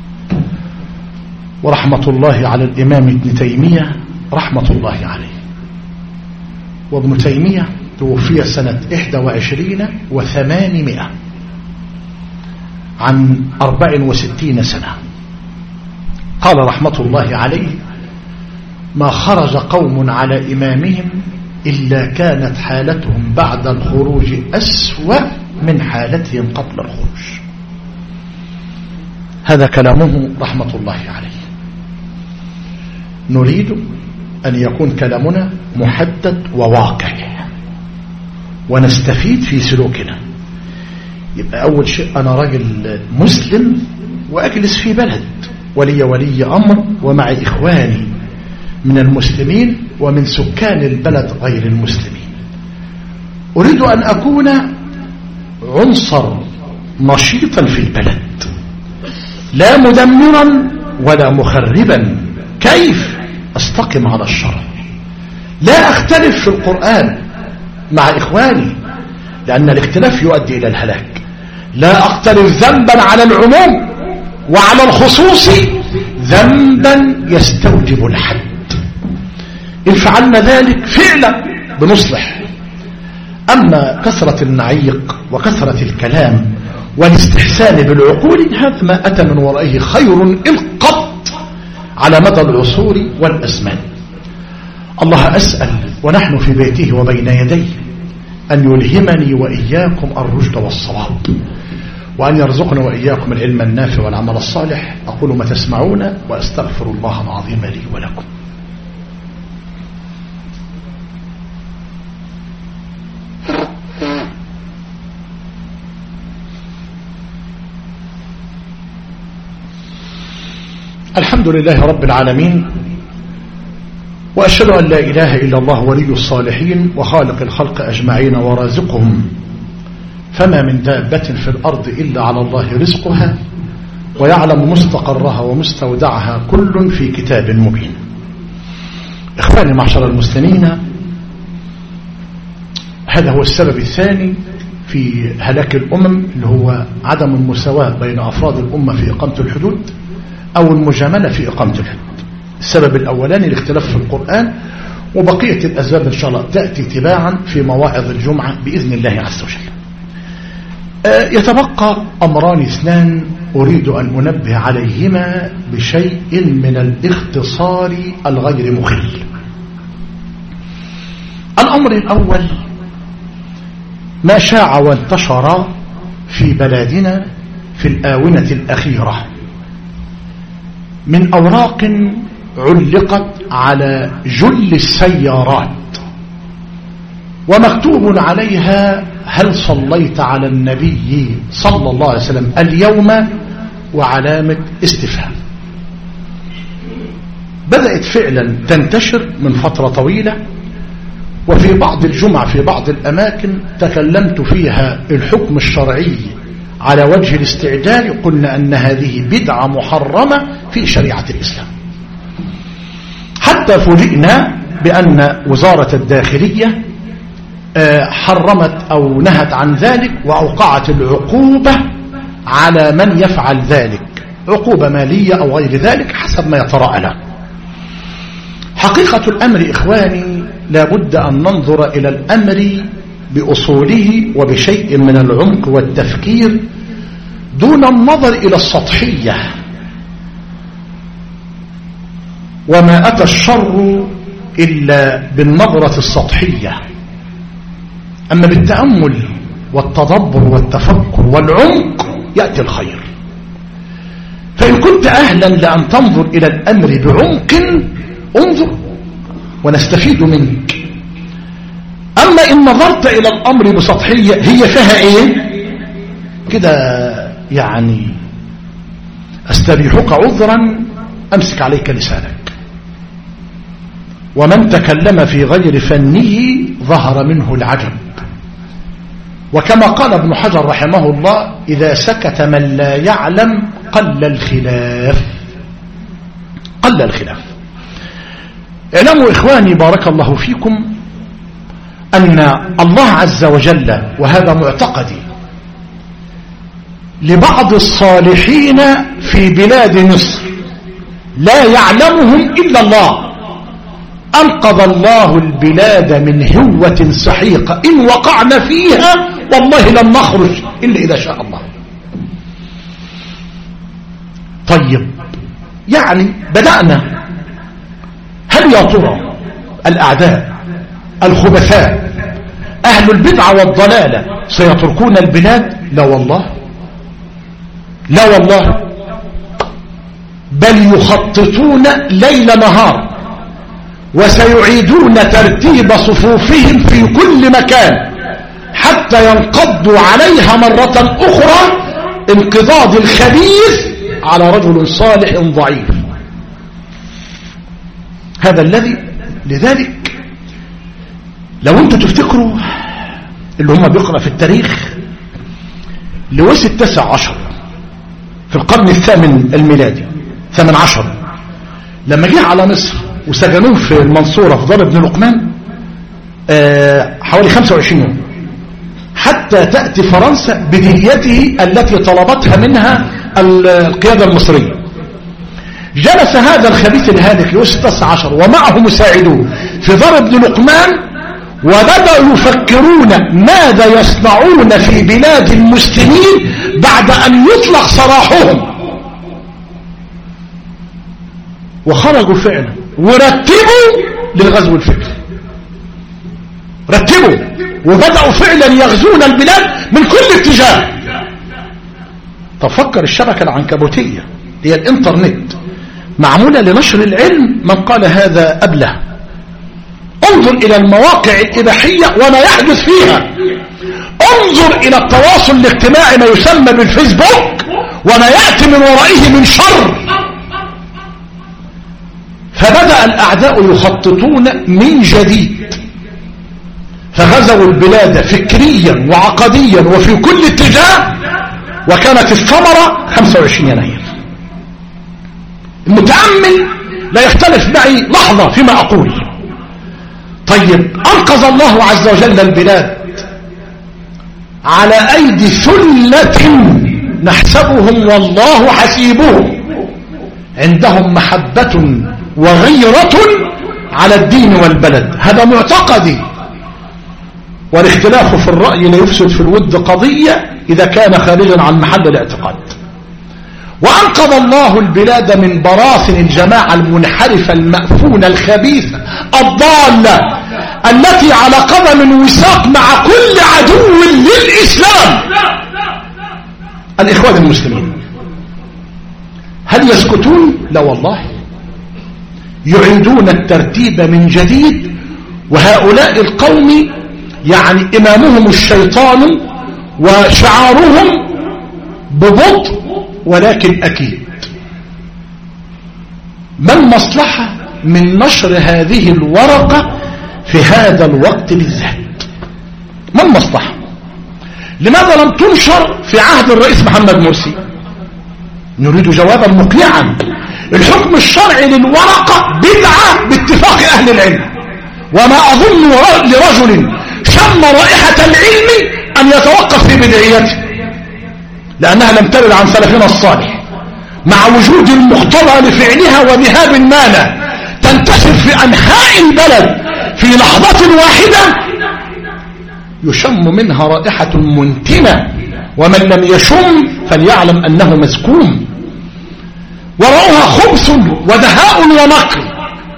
ورحمة الله على الإمام ابن تيمية رحمة الله عليه. وابن تيمية توفي سنة 21 و800 عن 64 سنة. قال رحمة الله عليه: ما خرج قوم على إمامهم إلا كانت حالتهم بعد الخروج أسوأ من حالتهم قبل الخروج. هذا كلامه رحمة الله عليه. نريد أن يكون كلامنا محدد وواقعي ونستفيد في سلوكنا. يبقى أول شيء أنا راجل مسلم وأجلس في بلد ولي أمر ومع إخواني من المسلمين ومن سكان البلد غير المسلمين. أريد أن أكون عنصر نشيطا في البلد، لا مدمرا ولا مخربا. كيف أستقم على الشرع؟ لا أختلف في القرآن مع إخواني، لأن الاختلاف يؤدي إلى الهلاك. لا أختلف ذنبا على العموم وعلى الخصوص ذنبا يستوجب الحد. إن فعلنا ذلك فعلا بنصلح. أما كثرة النعيق وكثرة الكلام والاستحسان بالعقول هذا ما أتى من ورائه خير القط على مدى العصور والأزمان. الله أسأل ونحن في بيته وبين يديه أن يلهمني وإياكم الرشد والصواب، وأن يرزقنا وإياكم العلم النافع والعمل الصالح. أقول ما تسمعون وأستغفر الله العظيم لي ولكم. الحمد لله رب العالمين، وأشهد أن لا إله إلا الله ولي الصالحين وخالق الخلق أجمعين ورازقهم، فما من دابة في الأرض إلا على الله رزقها ويعلم مستقرها ومستودعها كل في كتاب مبين. إخواني معشر المسلمين، هذا هو السبب الثاني في هلاك الأمم، اللي هو عدم المساواة بين أفراد الأمة في إقامة الحدود أو المجاملة في إقامة الحدود. السبب الأولاني الاختلاف في القرآن، وبقية الأسباب إن شاء الله تأتي تباعا في مواعظ الجمعة بإذن الله عز وجل. يتبقى أمران اثنان أريد أن أنبه عليهما بشيء من الاختصار الغير مخل. الأمر الأول ما شاع وانتشر في بلادنا في الآونة الأخيرة من أوراق علقت على جل السيارات ومكتوب عليها: هل صليت على النبي صلى الله عليه وسلم اليوم؟ وعلامة استفهام. بدأت فعلا تنتشر من فترة طويلة، وفي بعض الجمع في بعض الأماكن تكلمت فيها الحكم الشرعي على وجه الاستعجال، قلنا أن هذه بدعة محرمة في شريعة الإسلام، حتى فوجئنا بأن وزارة الداخلية حرمت أو نهت عن ذلك وأوقعت العقوبة على من يفعل ذلك، عقوبة مالية أو غير ذلك حسب ما يتراءى له. حقيقة الأمر إخواني لابد أن ننظر إلى الأمر بأصوله وبشيء من العمق والتفكير دون النظر إلى السطحية. وما أتى الشر إلا بالنظرة السطحية، أما بالتأمل والتدبر والتفكر والعمق يأتي الخير. فإن كنت أهلا لأن تنظر إلى الأمر بعمق انظر ونستفيد منك. أما إن نظرت إلى الأمر بسطحية هي فيها إيه كده، يعني أستبيحك عذرا أمسك عليك لسانك. ومن تكلم في غير فنه ظهر منه العجب، وكما قال ابن حجر رحمه الله: إذا سكت من لا يعلم قل الخلاف. قل الخلاف. اعلموا إخواني بارك الله فيكم أن الله عز وجل، وهذا معتقدي، لبعض الصالحين في بلاد مصر لا يعلمهم إلا الله أنقذ الله البلاد من هوة سحيقة إن وقعنا فيها والله لن نخرج إلا إذا شاء الله. طيب، يعني بدأنا. هل يا ترى الأعداء الخبثاء أهل البدعة والضلالة سيتركون البلاد؟ لا والله، لا والله، بل يخططون ليل نهار وسيعيدون ترتيب صفوفهم في كل مكان حتى ينقضوا عليها مرة أخرى انقضاض الخبيث على رجل صالح ضعيف. هذا الذي لذلك لو انتم تفتكروا اللي هم بيقرأ في التاريخ، لويس التاسع عشر في القرن الثامن الميلادي 18 لما جه على مصر وسجنوه في المنصورة في دار ابن لقمان حوالي 25 يوم حتى تأتي فرنسا بديته التي طلبتها منها القيادة المصرية. جلس هذا الخبيث الهالك لويس التاسع عشر ومعه مساعدوه في دار ابن لقمان، وبدأوا يفكرون ماذا يصنعون في بلاد المسلمين بعد أن يطلق سراحهم. وخرجوا فعلا ورتبوا للغزو الفكري، رتبوا وبدأوا فعلا يغزون البلاد من كل اتجاه. تفكر الشبكة العنكبوتية هي الانترنت معمولة لنشر العلم، من قال هذا أبله. انظر إلى المواقع الإباحية وما يحدث فيها، انظر إلى التواصل الاجتماعي ما يسمى بالفيسبوك وما يأتي من ورائه من شر. فبدأ الأعداء يخططون من جديد، فغزوا البلاد فكريا وعقديا وفي كل اتجاه، وكانت الثمرة 25 يناير. المتأمل لا يختلف معي لحظة فيما أقول. طيب، أنقذ الله عز وجل البلاد على أيدي ثلة نحسبهم والله حسيبهم، عندهم محبة وغيرة على الدين والبلد، هذا معتقدي. والاختلاف في الرأي لا يفسد في الود قضية إذا كان خارجا عن محل الاعتقاد. وأنقذ الله البلاد من براثن الجماعة المنحرفة المأفونة الخبيثة الضالة التي على قدم وساق مع كل عدو للإسلام. الإخوان المسلمين هل يسكتون؟ لا والله، يعيدون الترتيب من جديد. وهؤلاء القوم يعني إمامهم الشيطان وشعارهم ببطء ولكن أكيد. ما المصلحة من نشر هذه الورقة في هذا الوقت بالذات؟ ما المصلحة؟ لماذا لم تنشر في عهد الرئيس محمد مرسي؟ نريد جوابا مقنعا. الحكم الشرعي للورقة بدعة باتفاق أهل العلم، وما أظن لرجل شم رائحة العلم أن يتوقف في بدعيته، لأنها لم ترد عن سلفنا الصالح، مع وجود المقتضى لفعلها وذهاب المانع تنتشر في أنحاء البلد في لحظة واحدة يشم منها رائحة منتنة، ومن لم يشم فليعلم أنه مسكوم، وراءها خبث ودهاء ومكر.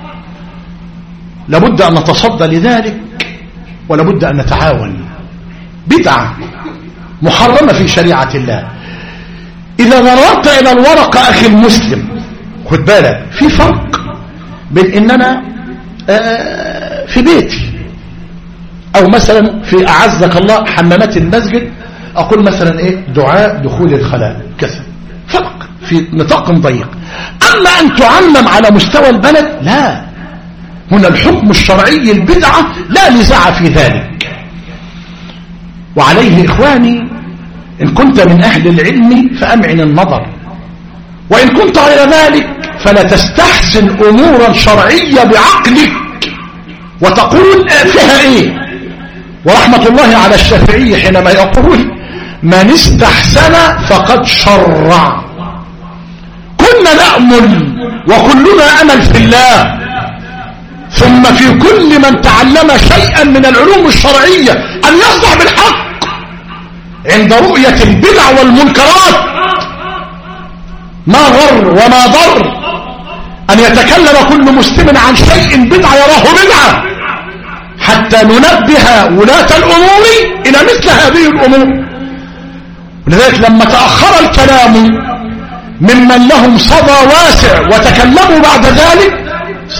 لابد أن نتصدى لذلك، ولابد أن نتعاون. بدعة محرمة في شريعة الله. إذا نظرت إلى الورقة أخي المسلم، خد بالك في فرق بين إننا في بيتي أو مثلا في أعزك الله حمامات المسجد أقول مثلا إيه دعاء دخول الخلاء كذا، فرق في نطاق ضيق. أما أن تعمم على مستوى البلد لا، هنا الحكم الشرعي البدعة لا نزاع في ذلك. وعليه إخواني إن كنت من أهل العلم فأمعن النظر، وإن كنت غير ذلك فلا تستحسن أمورا شرعية بعقلك وتقول فيها إيه. ورحمة الله على الشافعي حينما يقول من استحسن فقد شرع. كنا نأمل وكلنا أمل في الله، ثم في كل من تعلم شيئا من العلوم الشرعية أن يصدع بالحق عند رؤية البدع والمنكرات. ما غر وما ضر أن يتكلم كل مسلم عن شيء بدعة يراه بدعة، حتى ننبه ولاة الأمور إلى مثل هذه الأمور. ولذلك لما تأخر الكلام ممن لهم صدى واسع وتكلموا بعد ذلك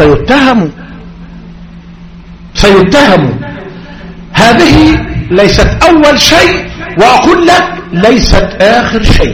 سيتهموا. هذه ليست أول شيء، وأقول لك ليست آخر شيء.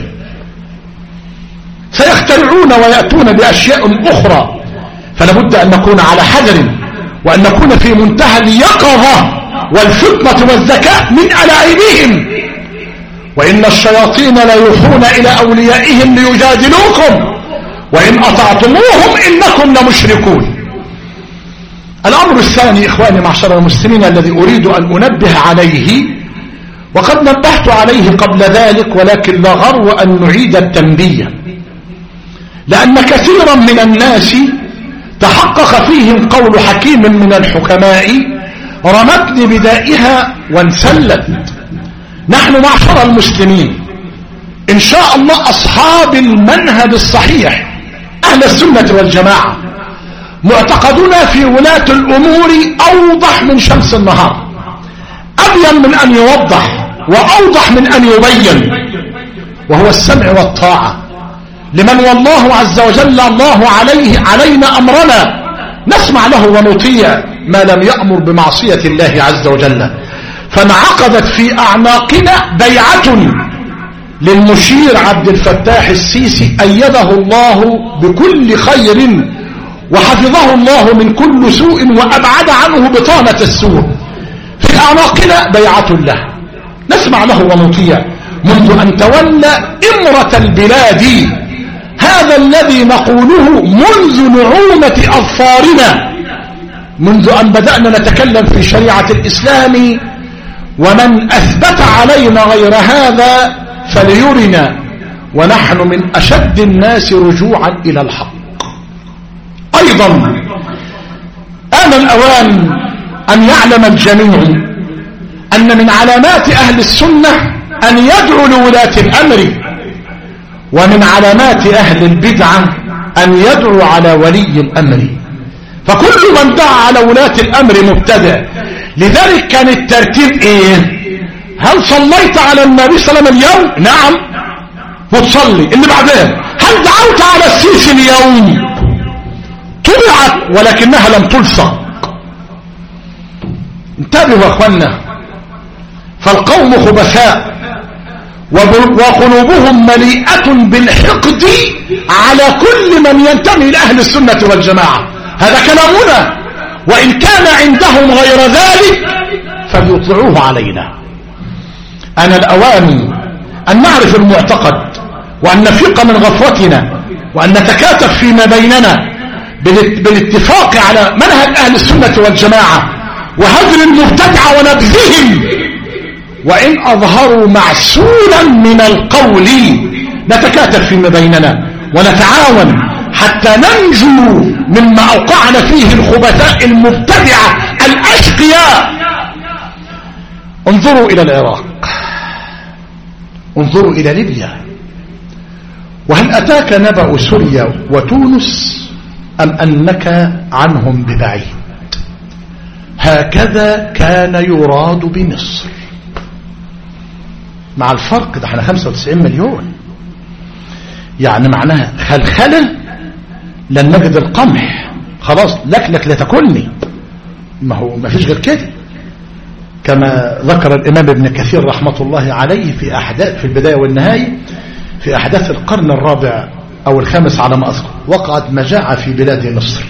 سيخترعون ويأتون بأشياء أخرى، فلابد أن نكون على حذر، وأن نكون في منتهى اليقظة والفطنة والذكاء من ألاعبهم. وإن الشياطين لا يوحون إلى أوليائهم ليجادلوكم وإن أطعتموهم إنكم لمشركون. الأمر الثاني إخواني معشر المسلمين الذي أريد أن أنبه عليه، وقد نبهت عليه قبل ذلك ولكن لا غرو أن نعيد التنبيه، لأن كثيرا من الناس تحقق فيهم قول حكيم من الحكماء رمتني بدائها وانسلت. نحن معشر المسلمين إن شاء الله أصحاب المنهج الصحيح أهل السنة والجماعة، معتقدنا في ولاة الأمور أوضح من شمس النهار، أبين من أن يوضح وأوضح من أن يبين، وهو السمع والطاعة لمن والله عز وجل الله علينا أمرنا، نسمع له ونطيع ما لم يأمر بمعصية الله عز وجل. فانعقدت في أعناقنا بيعة للمشير عبد الفتاح السيسي أيده الله بكل خير وحفظه الله من كل سوء وأبعد عنه بطانة السوء. في أعناقنا بيعة له نسمع له ونطيع منذ أن تولى إمرة البلاد، هذا الذي نقوله منذ نعومة أظفارنا، منذ أن بدأنا نتكلم في شريعة الإسلام. ومن أثبت علينا غير هذا فليرنا، ونحن من أشد الناس رجوعا إلى الحق. أيضا آن الأوان أن يعلم الجميع أن من علامات أهل السنة أن يدعو لولاة الأمر، ومن علامات أهل البدعة أن يدعو على ولي الأمر، فكل من دعا على ولاة الأمر مبتدع. لذلك كان الترتيب إيه؟ هل صليت على النبي صلى الله عليه وسلم اليوم؟ نعم، وتصلي. اللي بعدين هل دعوت على السيسي اليوم؟ طبعت ولكنها لم تلصق. انتبهوا يا اخوانا، فالقوم خبثاء وقلوبهم مليئة بالحقد على كل من ينتمي لأهل السنة والجماعة. هذا كلامنا، وإن كان عندهم غير ذلك فليطلعوه علينا. أنا الأوان أن نعرف المعتقد، وأن نفيق من غفوتنا، وأن نتكاتف فيما بيننا بالاتفاق على منهج أهل السنة والجماعة، وهجر المبتدعة ونبذهم، وإن أظهروا معسولا من القول نتكاتف فيما بيننا ونتعاون حتى ننجو مما أوقعنا فيه الخبثاء المبتدعة الأشقياء. انظروا إلى العراق، انظروا إلى ليبيا، وهل أتاك نبأ سوريا وتونس أم أنك عنهم ببعيد؟ هكذا كان يراد بمصر، مع الفرق ده احنا 95 مليون، يعني معناها خلخلة لن نجد القمح، خلاص لك لا تاكلني، ما فيش غير كده، كما ذكر الإمام ابن كثير رحمة الله عليه في البداية والنهاية في أحداث القرن الرابع أو الخامس على ما أذكر، وقعت مجاعة في بلاد مصر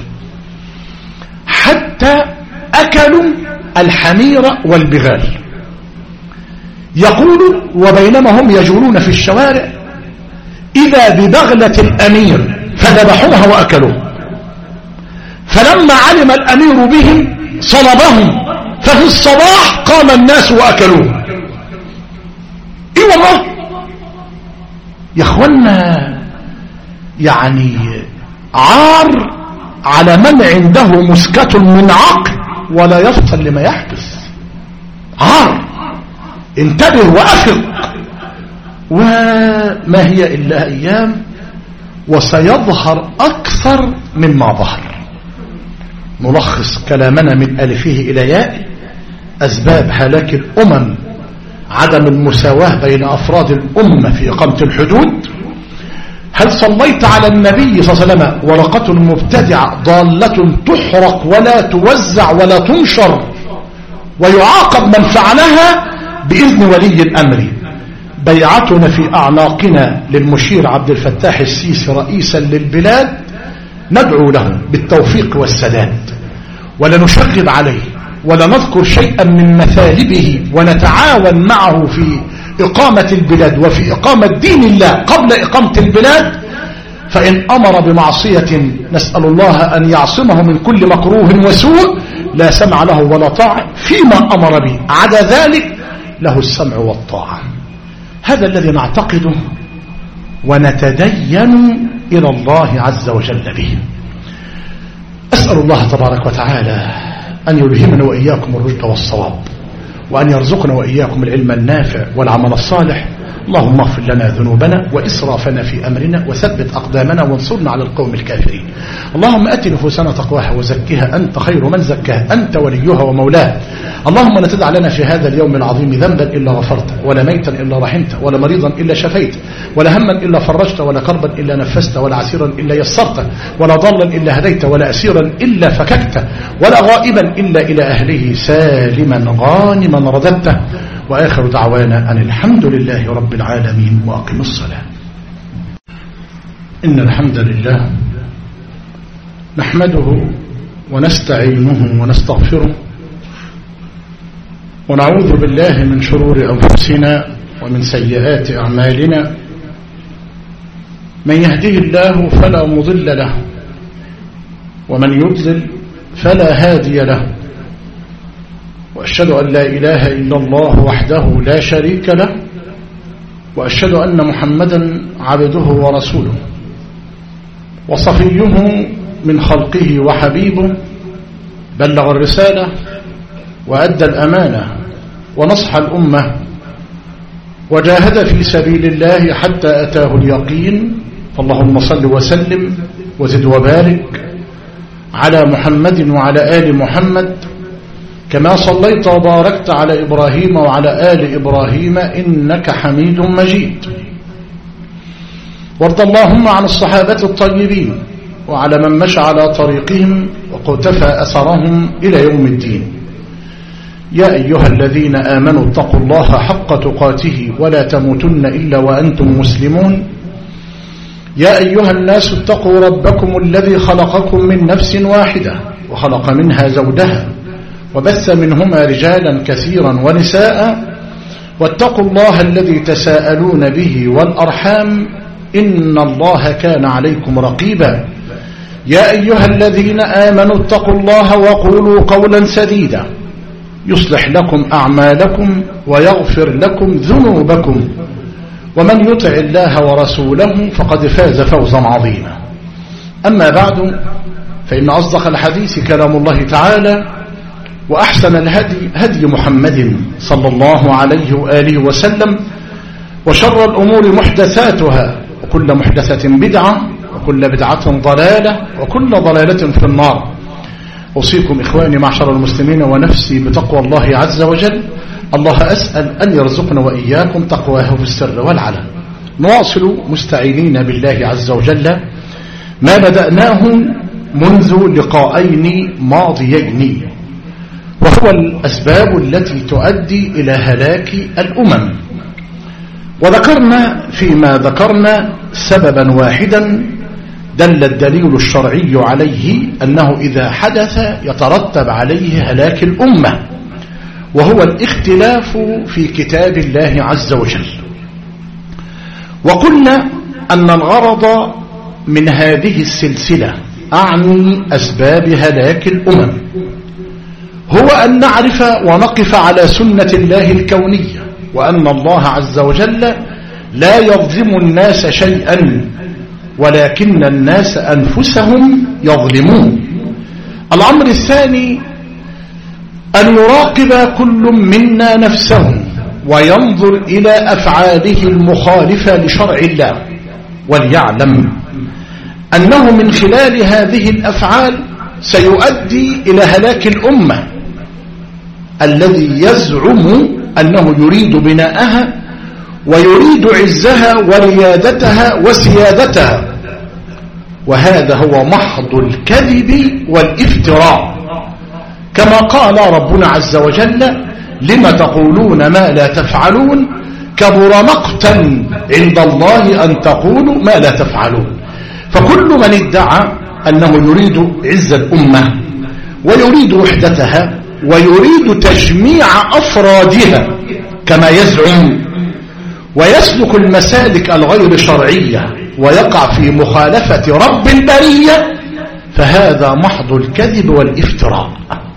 حتى أكلوا الحمير والبغال. يقول وبينما هم يجولون في الشوارع إذا ببغلة الأمير فذبحوها وأكلوها، فلما علم الأمير بهم صلبهم، ففي الصباح قام الناس وأكلوها. إيه والله يا أخوانا، يعني عار على من عنده مسكة من عقل ولا يفطن لما يحدث. عار، انتبه وأفق، وما هي إلا أيام وسيظهر أكثر مما ظهر. نلخص كلامنا من ألفه إلى ياء: أسباب هلاك الأمم عدم المساواة بين أفراد الأمة في إقامة الحدود. هل صليت على النبي صلى الله عليه وسلم؟ ورقة مبتدعة ضالة تحرق ولا توزع ولا تنشر، ويعاقب من فعلها بإذن ولي الأمر. بيعتنا في أعناقنا للمشير عبد الفتاح السيسي رئيسا للبلاد، ندعو له بالتوفيق والسداد، ولا نشغب عليه ولا نذكر شيئا من مثالبه، ونتعاون معه في إقامة البلاد وفي إقامة دين الله قبل إقامة البلاد. فإن أمر بمعصية نسأل الله أن يعصمه من كل مكروه وسوء، لا سمع له ولا طاعة فيما أمر به، عدا ذلك له السمع والطاعة. هذا الذي نعتقده ونتدين إلى الله عز وجل به. أسأل الله تبارك وتعالى أن يلهمنا وإياكم الرشد والصواب، وأن يرزقنا وإياكم العلم النافع والعمل الصالح. اللهم اغفر لنا ذنوبنا وإسرافنا في أمرنا، وثبت أقدامنا وانصرنا على القوم الكافرين. اللهم أت نفوسنا تقواها وزكها، أنت خير من زكاها، أنت وليها ومولاها. اللهم لا تدع لنا في هذا اليوم العظيم ذنبا إلا غفرته، ولا ميتا إلا رحمته، ولا مريضا إلا شفيته، ولا هما إلا فرجته، ولا كربا إلا نفسته، ولا عسيرا إلا يسرته، ولا ضالا إلا هديته، ولا أسيرا إلا فككته، ولا غائبا إلا إلى أهله سالما غانما رددته. وآخر دعوانا أن الحمد لله رب العالمين، وأقم الصلاة. إن الحمد لله نحمده ونستعينه ونستغفره ونعوذ بالله من شرور أنفسنا ومن سيئات أعمالنا. من يهديه الله فلا مضل له ومن يضلل فلا هادي له، وأشهد أن لا إله إلا الله وحده لا شريك له، وأشهد أن محمدا عبده ورسوله وصفيه من خلقه وحبيبه، بلغ الرسالة وأدى الأمانة ونصح الأمة وجاهد في سبيل الله حتى أتاه اليقين. فاللهم صل وسلم وزد وبارك على محمد وعلى آل محمد كما صليت وباركت على إبراهيم وعلى آل إبراهيم إنك حميد مجيد. وارض اللهم عن الصحابة الطيبين وعلى من مشى على طريقهم وقتفى أثرهم إلى يوم الدين. يا أيها الذين آمنوا اتقوا الله حق تقاته ولا تموتن إلا وأنتم مسلمون. يا أيها الناس اتقوا ربكم الذي خلقكم من نفس واحدة وخلق منها زوجها وبث منهما رجالا كثيرا ونساء، واتقوا الله الذي تساءلون به والأرحام إن الله كان عليكم رقيبا. يا أيها الذين آمنوا اتقوا الله وقولوا قولا سديدا يصلح لكم أعمالكم ويغفر لكم ذنوبكم، ومن يطع الله ورسوله فقد فاز فوزا عظيما. أما بعد، فإن أصدق الحديث كلام الله تعالى، وأحسن الهدي هدي محمد صلى الله عليه وآله وسلم، وشر الأمور محدثاتها، وكل محدثة بدعة، وكل بدعة ضلالة، وكل ضلالة في النار. أوصيكم إخواني معشر المسلمين ونفسي بتقوى الله عز وجل. الله أسأل أن يرزقنا وإياكم تقواه في السر والعلن. نواصل مستعينين بالله عز وجل ما بدأناه منذ لقاءين ماضيين، وهو الأسباب التي تؤدي إلى هلاك الأمم. وذكرنا فيما ذكرنا سببا واحدا دل الدليل الشرعي عليه أنه إذا حدث يترتب عليه هلاك الأمة، وهو الاختلاف في كتاب الله عز وجل. وقلنا أن الغرض من هذه السلسلة، أعني أسباب هلاك الأمم، هو أن نعرف ونقف على سنة الله الكونية، وأن الله عز وجل لا يظلم الناس شيئا ولكن الناس أنفسهم يظلمون. الأمر الثاني أن يراقب كل منا نفسه وينظر إلى أفعاله المخالفة لشرع الله، وليعلم أنه من خلال هذه الأفعال سيؤدي إلى هلاك الأمة الذي يزعم أنه يريد بناءها ويريد عزها وريادتها وسيادتها، وهذا هو محض الكذب والافتراء، كما قال ربنا عز وجل: لم تقولون ما لا تفعلون كبر مقتا عند الله أن تقولوا ما لا تفعلون. فكل من ادعى أنه يريد عز الأمة ويريد وحدتها ويريد تجميع أفرادها كما يزعم، ويسلك المسالك الغير شرعية ويقع في مخالفة رب البرية، فهذا محض الكذب والافتراء.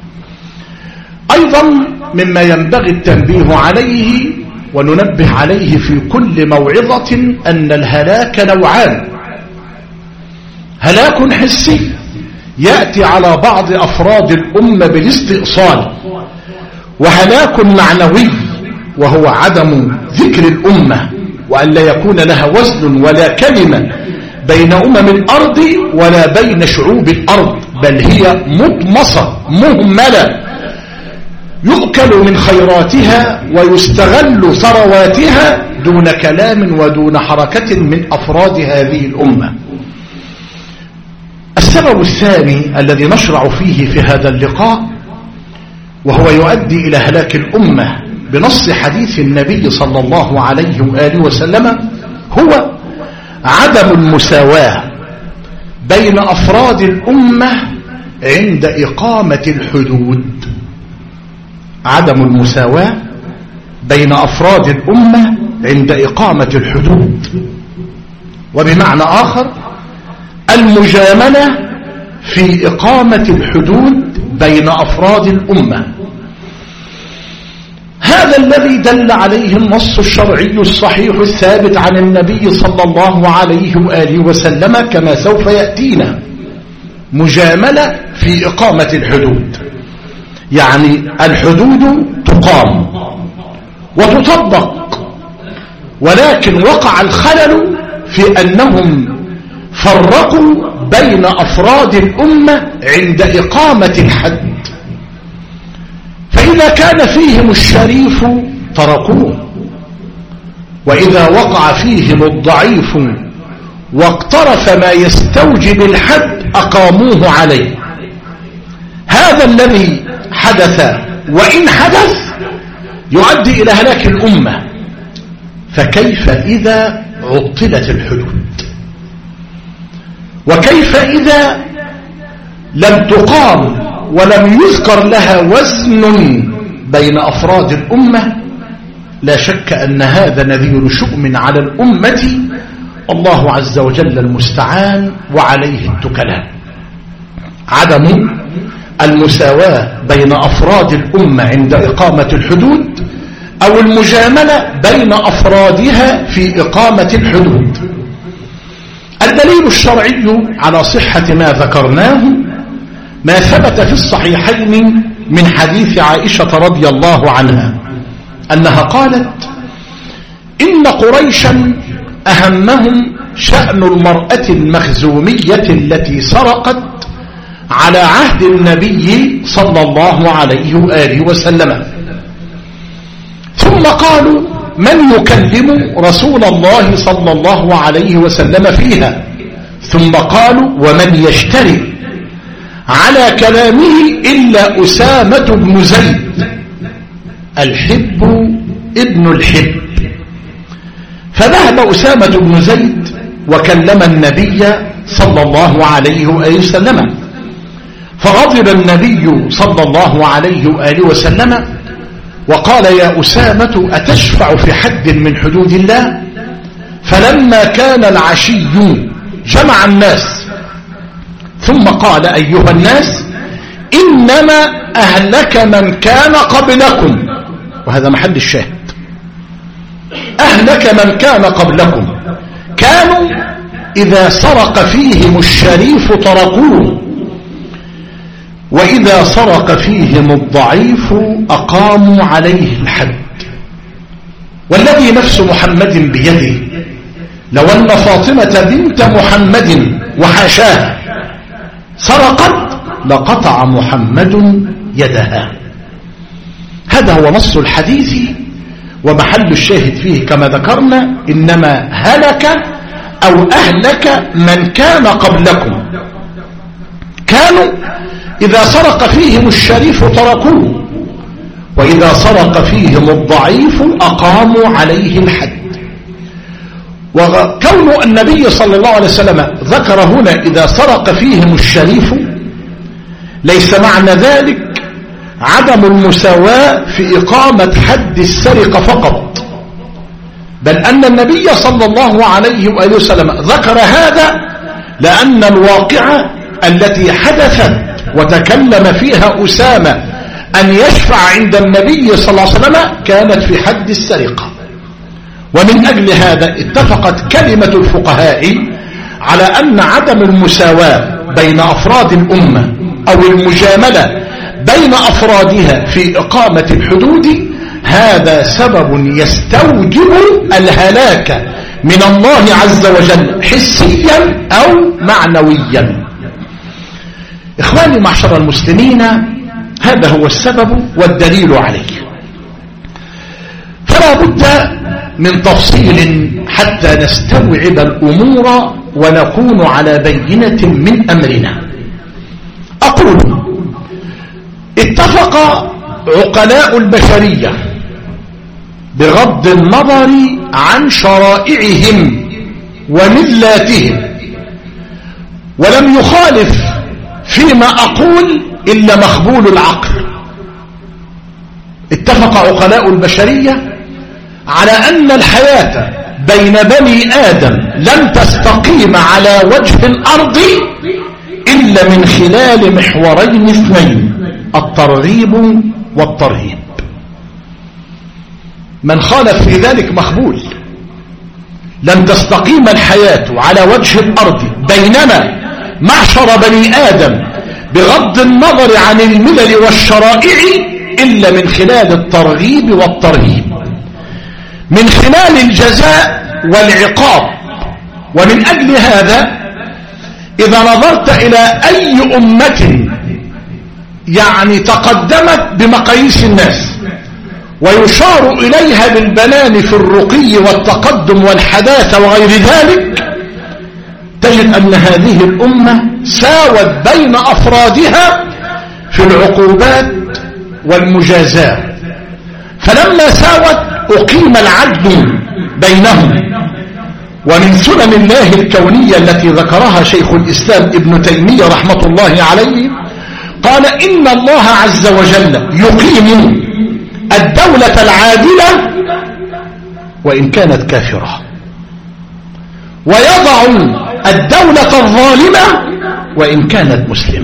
أيضا مما ينبغي التنبيه عليه وننبه عليه في كل موعظة أن الهلاك نوعان: هلاك حسي يأتي على بعض أفراد الأمة بالاستئصال، وهلاك معنوي وهو عدم ذكر الأمة وأن لا يكون لها وزن ولا كلمة بين الأرض ولا بين شعوب الأرض، بل هي مطمسة مهملة يؤكل من خيراتها ويستغل ثرواتها دون كلام ودون حركة من أفراد هذه الأمة. السبب الثاني الذي نشرع فيه في هذا اللقاء وهو يؤدي إلى هلاك الأمة بنص حديث النبي صلى الله عليه وآله وسلم هو عدم المساواة بين أفراد الأمة عند إقامة الحدود. عدم المساواة بين أفراد الأمة عند إقامة الحدود، وبمعنى آخر المجاملة في إقامة الحدود بين أفراد الأمة. هذا الذي دل عليه النص الشرعي الصحيح الثابت عن النبي صلى الله عليه وآله وسلم كما سوف يأتينا. مجاملة في إقامة الحدود، يعني الحدود تقام وتطبق، ولكن وقع الخلل في أنهم فرقوا بين أفراد الأمة عند إقامة الحد، فإذا كان فيهم الشريف تركوه، وإذا وقع فيهم الضعيف واقترف ما يستوجب الحد أقاموه عليه. هذا الذي حدث، وإن حدث يؤدي إلى هلاك الأمة، فكيف إذا عطلت الحدود؟ وكيف إذا لم تقام ولم يذكر لها وزن بين أفراد الأمة؟ لا شك أن هذا نذير شؤم على الأمة، الله عز وجل المستعان وعليه التكلان. عدم المساواة بين أفراد الأمة عند إقامة الحدود، أو المجاملة بين أفرادها في إقامة الحدود. الدليل الشرعي على صحة ما ذكرناه ما ثبت في الصحيحين من حديث عائشة رضي الله عنها أنها قالت: إن قريشا أهمهم شأن المرأة المخزومية التي سرقت على عهد النبي صلى الله عليه وآله وسلم، ثم قالوا: من يكلم رسول الله صلى الله عليه وسلم فيها؟ ثم قالوا: ومن يشتري على كلامه إلا أسامة بن زيد الحب ابن الحب. فذهب أسامة بن زيد وكلم النبي صلى الله عليه وآله وسلم، فغضب النبي صلى الله عليه وآله وسلم وقال: يا أسامة أتشفع في حد من حدود الله؟ فلما كان العشي جمع الناس ثم قال: أيها الناس، إنما أهلك من كان قبلكم. وهذا محل الشاهد، أهلك من كان قبلكم، كانوا إذا سرق فيهم الشريف تركوه، وإذا سرق فيهم الضعيف أقاموا عليه الحد. والذي نفس محمد بيده، لو أن فاطمة بنت محمد وحاشاها سرقت لقطع محمد يدها. هذا هو نص الحديث، ومحل الشاهد فيه كما ذكرنا: إنما هلك أو أهلك من كان قبلكم، كانوا إذا سرق فيهم الشريف تركوه، وإذا سرق فيهم الضعيف أقاموا عليه الحد. وكون النبي صلى الله عليه وسلم ذكر هنا إذا سرق فيهم الشريف، ليس معنى ذلك عدم المساواة في إقامة حد السرقة فقط، بل أن النبي صلى الله عليه وآله وسلم ذكر هذا لأن الواقعة التي حدثت وتكلم فيها أسامة أن يشفع عند النبي صلى الله عليه وسلم كانت في حد السرقة. ومن أجل هذا اتفقت كلمة الفقهاء على أن عدم المساواة بين أفراد الأمة أو المجاملة بين أفرادها في إقامة الحدود هذا سبب يستوجب الهلاك من الله عز وجل حسيا أو معنويا. إخواني معشر المسلمين، هذا هو السبب والدليل عليه. فلا بد من تفصيل حتى نستوعب الأمور ونكون على بينة من أمرنا. أقول: اتفق عقلاء البشرية بغض النظر عن شرائعهم وملاتهم ولم يخالف فيما أقول إلا مخبول العقل. اتفق عقلاء البشرية على أن الحياة بين بني آدم لن تستقيم على وجه الأرض إلا من خلال محورين اثنين: الترغيب والترهيب. من خالف في ذلك مخبول. لن تستقيم الحياة على وجه الأرض بيننا معشر بني آدم بغض النظر عن الملل والشرائع إلا من خلال الترغيب والترهيب، من خلال الجزاء والعقاب. ومن أجل هذا إذا نظرت إلى أي أمة يعني تقدمت بمقاييس الناس ويشار إليها بالبنان في الرقي والتقدم والحداثة وغير ذلك، تجد أن هذه الأمة ساوت بين أفرادها في العقوبات والمجازات. فلما ساوت أقيم العدل بينهم. ومن سنن الله الكونية التي ذكرها شيخ الإسلام ابن تيمية رحمة الله عليه قال: إن الله عز وجل يقيم الدولة العادلة وإن كانت كافرة، ويضع الدولة الظالمة وإن كانت مسلمة.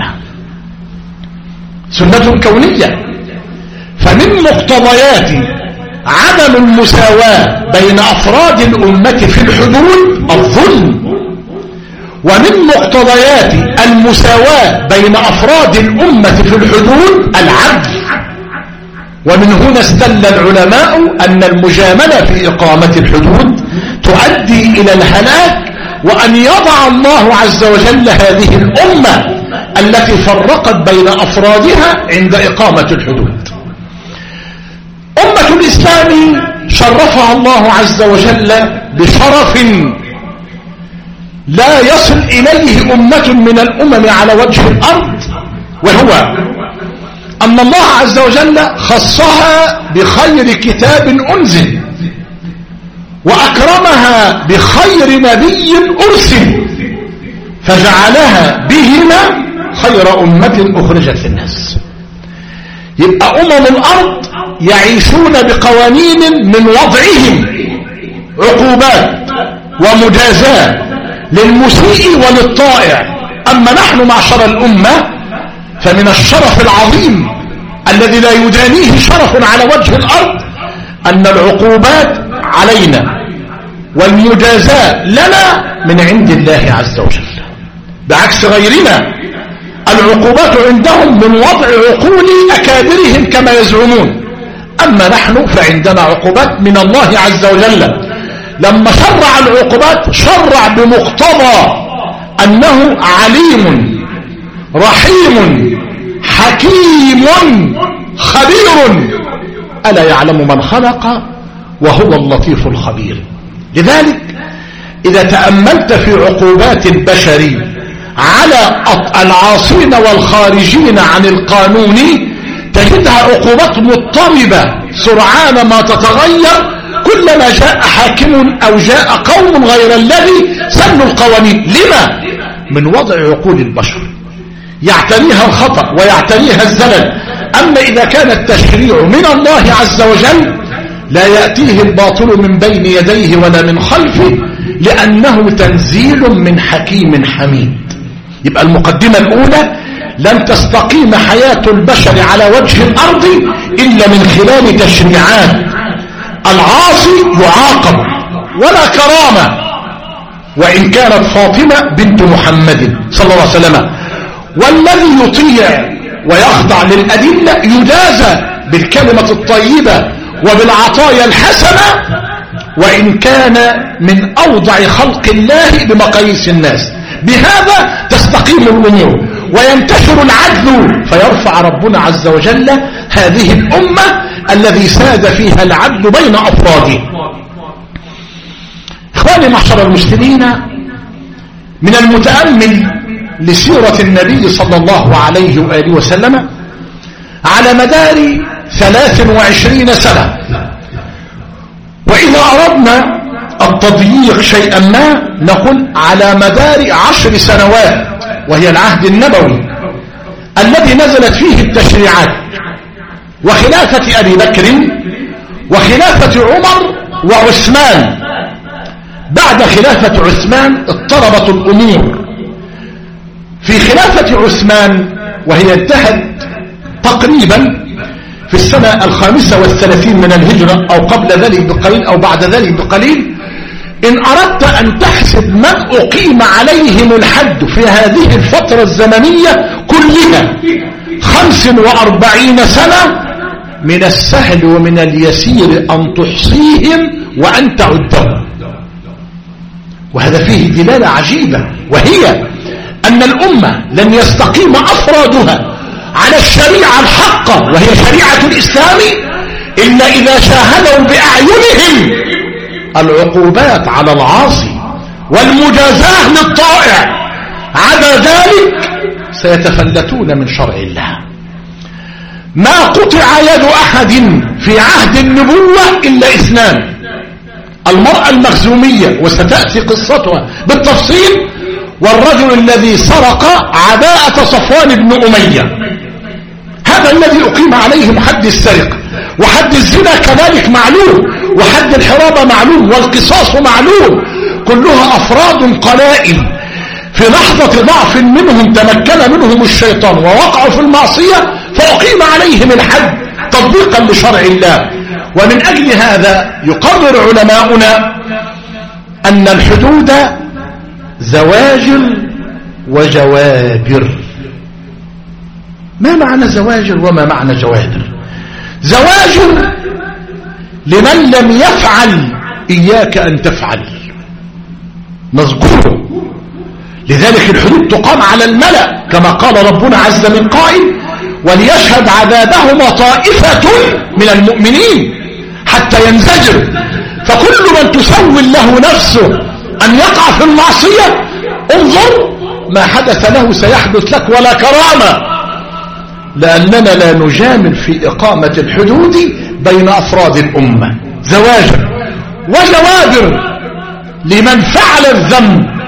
سنة كونية. فمن مقتضيات عدم المساواة بين أفراد الأمة في الحدود الظلم، ومن مقتضيات المساواة بين أفراد الأمة في الحدود العدل. ومن هنا استدل العلماء أن المجاملة في إقامة الحدود تؤدي إلى الهلاك، وأن يضع الله عز وجل هذه الأمة التي فرقت بين أفرادها عند إقامة الحدود. أمة الإسلام شرفها الله عز وجل بشرف لا يصل إليه أمة من الأمم على وجه الأرض، وهو أن الله عز وجل خصها بخير كتاب أنزل، وأكرمها بخير نبي أرسل، فجعلها بهما خير أمة أخرجت للناس. يبقى الأرض يعيشون بقوانين من وضعهم عقوبات ومجازات للمسيء وللطائع. أما نحن معشر الأمة فمن الشرف العظيم الذي لا يدانيه شرف على وجه الأرض أن العقوبات علينا والمجازات لنا من عند الله عز وجل، بعكس غيرنا العقوبات عندهم من وضع عقول أكابرهم كما يزعمون. أما نحن فعندنا عقوبات من الله عز وجل. لما شرع العقوبات شرع بمقتضى أنه عليم رحيم حكيم خبير، ألا يعلم من خلق وهو اللطيف الخبير. لذلك إذا تأملت في عقوبات البشر على العاصين والخارجين عن القانون تجدها عقوبات مضطربة سرعان ما تتغير كلما جاء حاكم أو جاء قوم غير الذي سنوا القوانين. لما؟ من وضع عقول البشر يعتريها الخطأ ويعتريها الزلل. أما إذا كان التشريع من الله عز وجل لا يأتيه الباطل من بين يديه ولا من خلفه، لأنه تنزيل من حكيم حميد. يبقى المقدمة الأولى: لن تستقيم حياة البشر على وجه الأرض إلا من خلال تشريعات. العاصي يعاقب ولا كرامة، وإن كانت فاطمة بنت محمد صلى الله عليه وسلم. والذي يطيع ويخضع للأدلة يجازى بالكلمة الطيبة وبالعطايا الحسنة، وإن كان من أوضع خلق الله بمقاييس الناس. بهذا تستقيم الأمور وينتشر العدل، فيرفع ربنا عز وجل هذه الأمة الذي ساد فيها العدل بين أفراده. إخواني معشر المسلمين، من المتأمل لسيرة النبي صلى الله عليه وآله وسلم على مدار 23 سنة، وإذا أردنا التضييق شيئا ما نقول على مدار 10 سنوات وهي العهد النبوي الذي نزلت فيه التشريعات، وخلافة أبي بكر وخلافة عمر وعثمان. بعد خلافة عثمان اضطربت الأمور. في خلافة عثمان وهي انتهت تقريبا في السنة 35 من الهجرة أو قبل ذلك بقليل أو بعد ذلك بقليل، إن أردت أن تحسب من أقيم عليهم الحد في هذه الفترة الزمنية كلها 45 سنة، من السهل ومن اليسير أن تحصيهم وأن تعدهم. وهذا فيه دلالة عجيبة، وهي أن الأمة لن يستقيم أفرادها على الشريعة الحقة وهي شريعة الإسلام إلا إذا شاهدوا بأعينهم العقوبات على العاصي والمجازاة للطائع، عدا ذلك سيتفلتون من شرع الله. ما قطع يد أحد في عهد النبوة إلا اثنان: المرأة المخزومية وستأتي قصتها بالتفصيل، والرجل الذي سرق عباءة صفوان بن أمية. هذا الذي أقيم عليهم حد السرقة، وحد الزنا كذلك معلوم، وحد الحرابة معلوم، والقصاص معلوم. كلها أفراد قلائل في لحظة ضعف منهم تمكن منهم الشيطان ووقعوا في المعصية فأقيم عليهم الحد تطبيقا لشرع الله. ومن أجل هذا يقرر علماؤنا أن الحدود زواجر وجوابر. ما معنى زواجر وما معنى جوابر؟ زواجر لمن لم يفعل إياك أن تفعل، مذكور. لذلك الحدود تقام على الملأ كما قال ربنا عز من قائل: وليشهد عذابهما طائفة من المؤمنين حتى ينزجر. فكل من تسول له نفسه أن يقع في المعصية انظر ما حدث له سيحدث لك ولا كرامة، لأننا لا نجامل في إقامة الحدود بين أفراد الأمة. زواجر وجوابر لمن فعل الذنب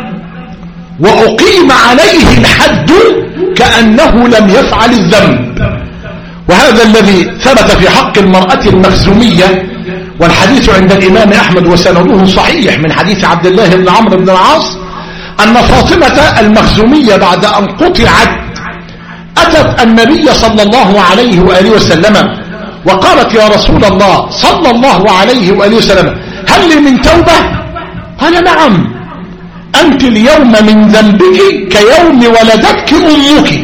وأقيم عليه الحد كأنه لم يفعل الذنب. وهذا الذي ثبت في حق المرأة المخزومية، والحديث عند الإمام أحمد وسنده صحيح من حديث عبد الله بن عمرو بن العاص أن فاطمة المخزومية بعد أن قطعت أتت النبي صلى الله عليه وآله وسلم وقالت: يا رسول الله صلى الله عليه وآله وسلم هل لي من توبة؟ قال: نعم، أنت اليوم من ذنبك كيوم ولدتك أمك.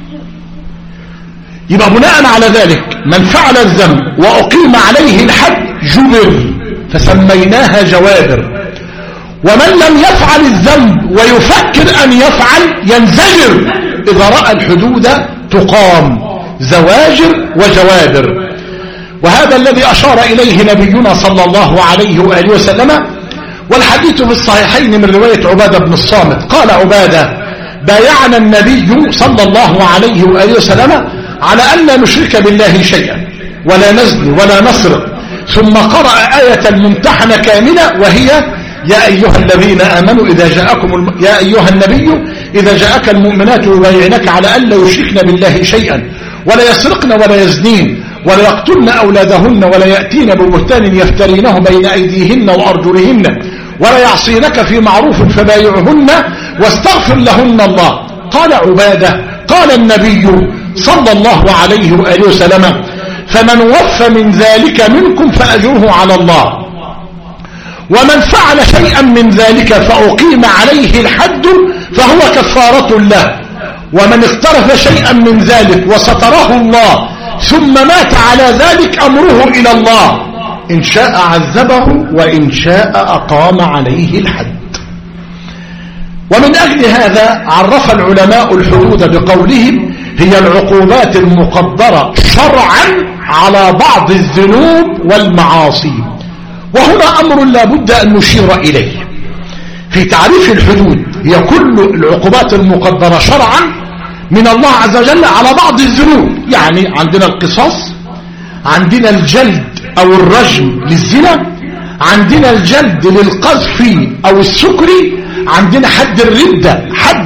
يبقى بناء على ذلك من فعل الذنب وأقيم عليه الحد جبر، فسميناها جوابر. ومن لم يفعل الذنب ويفكر أن يفعل ينزجر إذا رأى الحدود تقام. زواجر وجوابر. وهذا الذي أشار إليه نبينا صلى الله عليه وآله وسلم، والحديث في الصحيحين من رواية عبادة بن الصامت قال عبادة: بايعنا النبي صلى الله عليه وآله وسلم على أن لا نشرك بالله شيئا ولا نزني ولا نسرق، ثم قرأ آية الممتحنة كاملة وهي: يا أيها الذين آمنوا يا أيها النبي إذا جاءك المؤمنات يبايعنك على أن لا يشركن بالله شيئا ولا يسرقن ولا يزنين ولا يقتلن أولادهن ولا يأتين ببهتان يفترينه بين أيديهن وأرجلهن ولا يعصينك في معروف فبايعهن واستغفر لهن الله. قال عبادة: قال النبي صلى الله عليه وآله وسلم: فمن وفى من ذلك منكم فأجره على الله، ومن فعل شيئا من ذلك فأقيم عليه الحد فهو كفارة له، ومن اقترف شيئا من ذلك وستره الله ثم مات على ذلك أمره إلى الله، إن شاء عذبه وإن شاء أقام عليه الحد. ومن أجل هذا عرف العلماء الحدود بقولهم: هي العقوبات المقدرة شرعا على بعض الذنوب والمعاصي. وهنا أمر لا بد أن نشير إليه في تعريف الحدود: هي كل العقوبات المقدرة شرعا من الله عز وجل على بعض الذنوب. يعني عندنا القصاص، عندنا الجلد أو الرجم للزنا، عندنا الجلد للقذف أو السكر، عندنا حد الردة، حد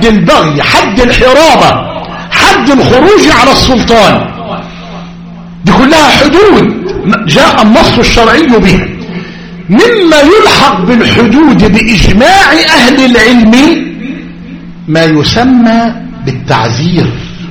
حد البغي، حد الحرابة، حد الخروج على السلطان. دي كلها حدود جاء النص الشرعي بها. مما يلحق بالحدود بإجماع أهل العلم ما يسمى بالتعزير.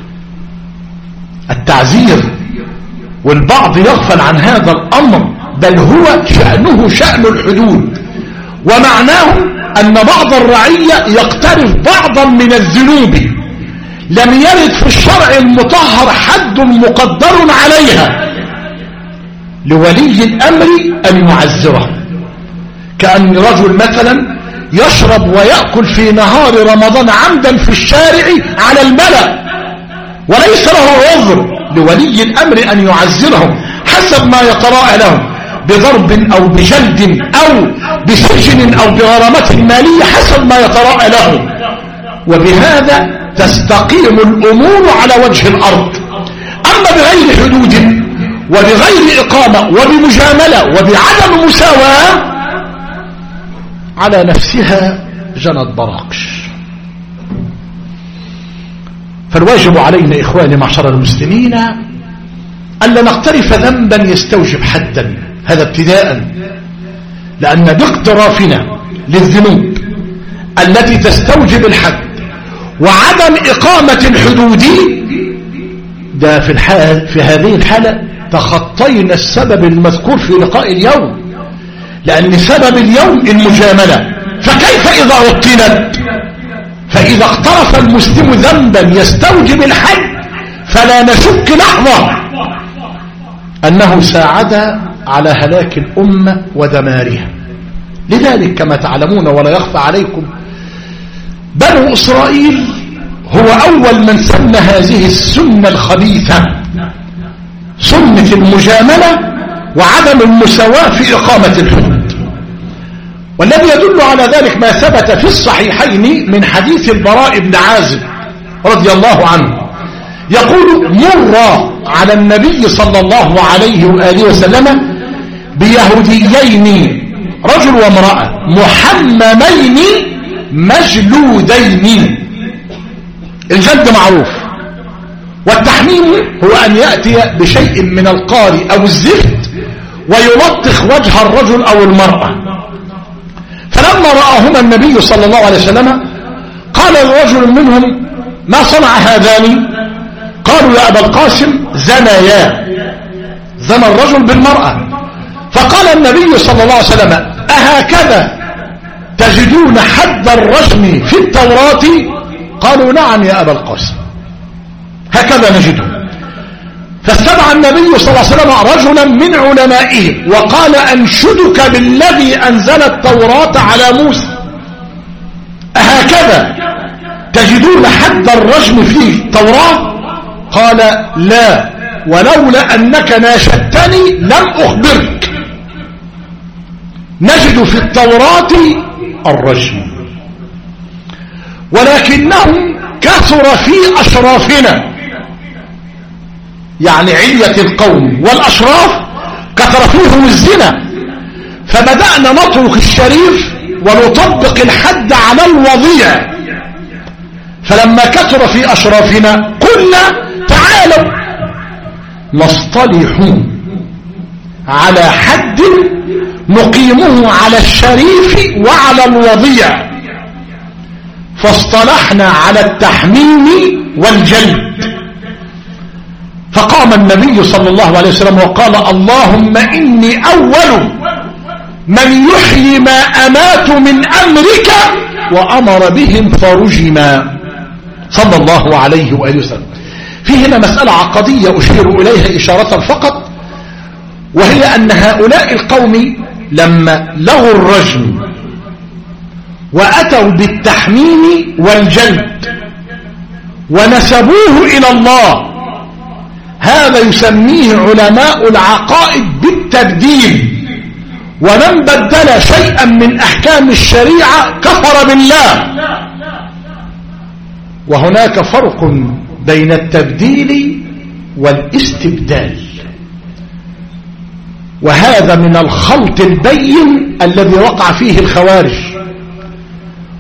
التعزير، والبعض يغفل عن هذا الأمر، بل هو شأنه شأن الحدود، ومعناه أن بعض الرعية يقترف بعضا من الذنوب لم يرد في الشرع المطهر حد مقدر عليها، لولي الأمر أن يعزره. كأن رجل مثلا يشرب ويأكل في نهار رمضان عمدا في الشارع على الملأ وليس له عذر، لولي الأمر أن يعزره حسب ما يتراءى له، بضرب أو بجلد أو بسجن أو بغرامة مالية حسب ما يتراءى له. وبهذا تستقيم الأمور على وجه الأرض. أما بغير حدود وبغير إقامة وبمجاملة وبعدم مساواة، على نفسها جنت براقش. فالواجب علينا إخواني معشر المسلمين ألا نقترف ذنبا يستوجب حدا، هذا ابتداء، لأن باقترافنا للذنوب التي تستوجب الحد وعدم إقامة الحدود، ده في هذه الحالة تخطينا السبب المذكور في لقاء اليوم، لأن سبب اليوم المجاملة. فكيف إذا عطلت؟ فإذا اقترف المسلم ذنبا يستوجب الحد فلا نشك لحظة أنه ساعد على هلاك الأمة ودمارها. لذلك كما تعلمون ولا يخفى عليكم، بنو إسرائيل هو أول من سن هذه السنة الخبيثة، سنة المجاملة وعدم المساواة في إقامة الحدود. والذي يدل على ذلك ما ثبت في الصحيحين من حديث البراء بن عازب رضي الله عنه، يقول: مر على النبي صلى الله عليه وآله وسلم بيهوديين، رجل وامرأة، محممين مجلودين. الجلد معروف، والتحميم هو أن يأتي بشيء من القار أو الزفت ويلطخ وجه الرجل أو المرأة. فلما رآهما النبي صلى الله عليه وسلم قال الرجل منهم: ما صنع هذان؟ قالوا: يا أبا القاسم زنيا، زنى الرجل بالمرأة. فقال النبي صلى الله عليه وسلم: أهكذا تجدون حد الرجم في التوراة؟ قالوا: نعم يا أبا القاسم، هكذا نجده. فاستدعى النبي صلى الله عليه وسلم رجلا من علمائه وقال: أنشدك بالذي أنزل التوراة على موسى، أهكذا تجدون حد الرجم في التوراة؟ قال: لا، ولولا أنك ناشدتني لم أخبرك. نجد في التوراة الرجم، ولكنه كثر في أشرافنا، يعني علية القوم والأشراف كثر فيهم الزنا، فبدأنا نترك الشريف ونطبق الحد على الوضيع. فلما كثر في أشرافنا قلنا: تعالوا نصطلح على حد نقيمه على الشريف وعلى الوضيع، فاصطلحنا على التحميم والجلد. فقام النبي صلى الله عليه وسلم وقال: اللهم إني أول من يحيي ما أمات من أمرك، وأمر بهم فرجما، صلى الله عليه وآله وسلم. في هنا مسألة عقدية أشير إليها إشارة فقط، وهي أن هؤلاء القوم لما لغوا الرجم وأتوا بالتحميم والجلد ونسبوه إلى الله، هذا يسميه علماء العقائد بالتبديل، ومن بدل شيئا من أحكام الشريعة كفر بالله. وهناك فرق بين التبديل والاستبدال، وهذا من الخلط البين الذي وقع فيه الخوارج.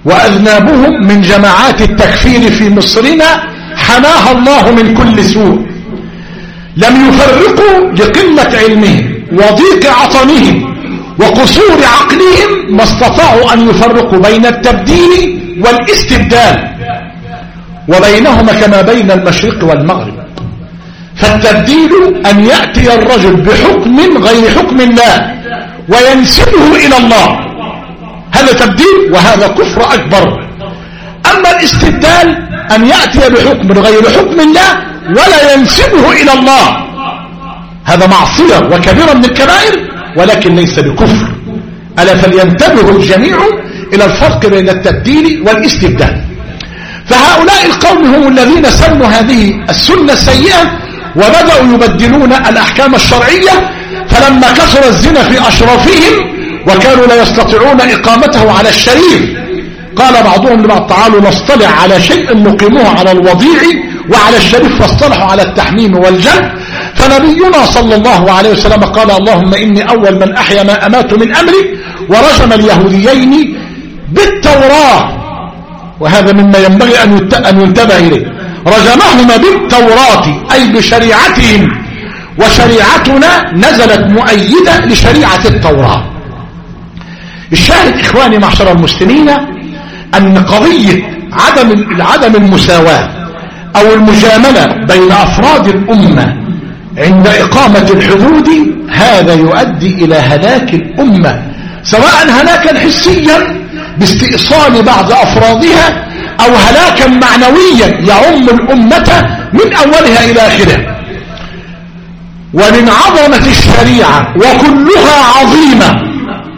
وأذنابهم من جماعات التكفير في مصرنا حماها الله من كل سوء. لم يفرقوا لقلة علمهم وضيق عطنهم وقصور عقلهم، ما استطاعوا أن يفرقوا بين التبديل والاستبدال، وبينهما كما بين المشرق والمغرب. فالتبديل أن يأتي الرجل بحكم غير حكم الله وينسبه إلى الله، هذا تبديل وهذا كفر أكبر. أما الاستبدال أن يأتي بحكم غير حكم الله ولا ينسبه إلى الله، هذا معصية وكبيرة من الكبائر ولكن ليس بكفر. ألا فلينتبه الجميع إلى الفرق بين التبديل والاستبدال. فهؤلاء القوم هم الذين سنوا هذه السنة السيئة وبدأوا يبدلون الأحكام الشرعية، فلما كثر الزنا في أشرافهم وكانوا لا يستطيعون إقامته على الشريف، قال بعضهم لبعض تعالوا نصطلع على شيء نقيمه على الوضيع وعلى الشريف، واصطلحوا على التحميم والجلد. فنبينا صلى الله عليه وسلم قال اللهم إني أول من أحيا ما أمات من أمري، ورجم اليهوديين بالتوراة، وهذا مما ينبغي أن ينتبه إليه، رجمهما بالتوراة أي بشريعتهم، وشريعتنا نزلت مؤيدة لشريعة التوراة. الشاهد إخواني معشر المسلمين أن قضية عدم المساواة أو المجاملة بين أفراد الأمة عند إقامة الحدود هذا يؤدي إلى هلاك الأمة، سواء هلاكا حسيا باستئصال بعض أفرادها أو هلاكا معنويا يعم الأمة من أولها إلى آخرها. ومن عظمة الشريعة وكلها عظيمة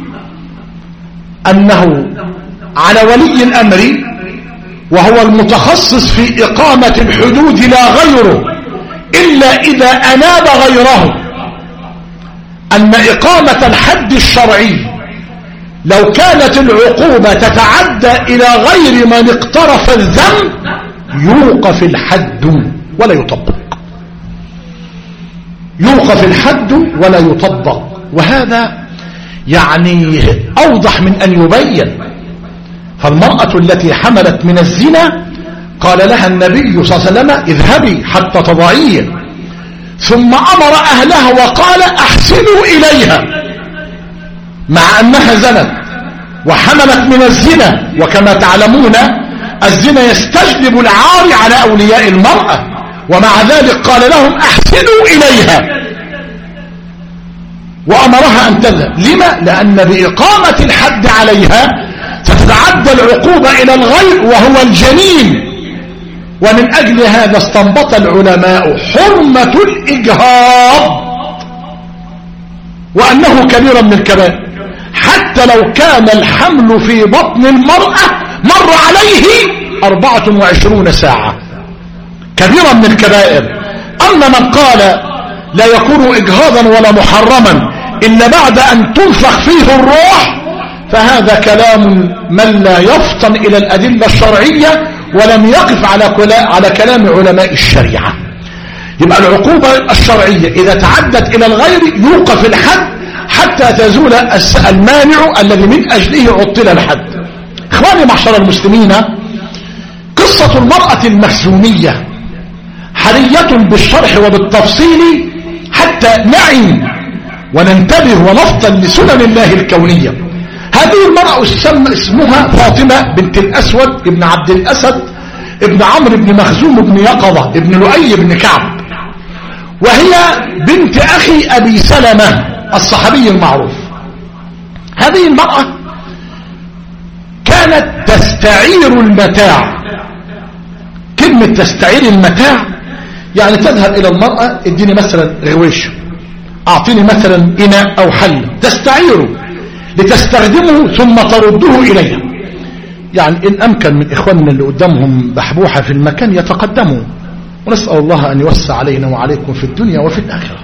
أنه على ولي الأمر وهو المتخصص في إقامة الحدود لا غيره إلا إذا أناب غيره، أن إقامة الحد الشرعي لو كانت العقوبة تتعدى إلى غير من اقترف الذنب يوقف الحد ولا يطبق، يوقف الحد ولا يطبق. وهذا يعني أوضح من أن يبين. فالمرأة التي حملت من الزنا قال لها النبي صلى الله عليه وسلم اذهبي حتى تضعيه، ثم أمر أهلها وقال أحسنوا إليها، مع أنها زنت وحملت من الزنا. وكما تعلمون الزنا يستجلب العار على أولياء المرأة، ومع ذلك قال لهم أحسنوا إليها وأمرها أن تذهب. لما؟ لأن بإقامة الحد عليها تتعدى العقوبة إلى الغير وهو الجنين. ومن أجل هذا استنبط العلماء حرمة الإجهاض وأنه كبير من الكبائر، حتى لو كان الحمل في بطن المرأة مر عليه 24 ساعة، كبيرا من الكبائر. أما من قال لا يكون إجهاضا ولا محرما إلا بعد أن تنفخ فيه الروح، فهذا كلام من لا يفطن إلى الأدلة الشرعية ولم يقف على كلام علماء الشريعة. يبقى العقوبة الشرعية إذا تعدت إلى الغير يوقف الحد حتى تزول المانع الذي من أجله عطل الحد. إخواني معشر المسلمين، قصة المرأة المخزومية حرية بالشرح وبالتفصيل حتى نعي وننتبه ونفطن لسنن الله الكونية. هذه المرأة اسمها فاطمة بنت الأسود ابن عبد الأسد ابن عمرو بن مخزوم ابن يقظة ابن لؤي بن كعب، وهي بنت أخي أبي سلمة الصحابي المعروف. هذه المرأة كانت تستعير المتاع. كلمة تستعير المتاع يعني تذهب إلى المرأة اديني مثلا غويش، أعطيني مثلا إناء أو حل، تستعيره لتستخدمه ثم ترده إليها. يعني إن أمكن من إخواننا اللي قدامهم بحبوحة في المكان يتقدموا، ونسأل الله أن يوسع علينا وعليكم في الدنيا وفي الآخرة.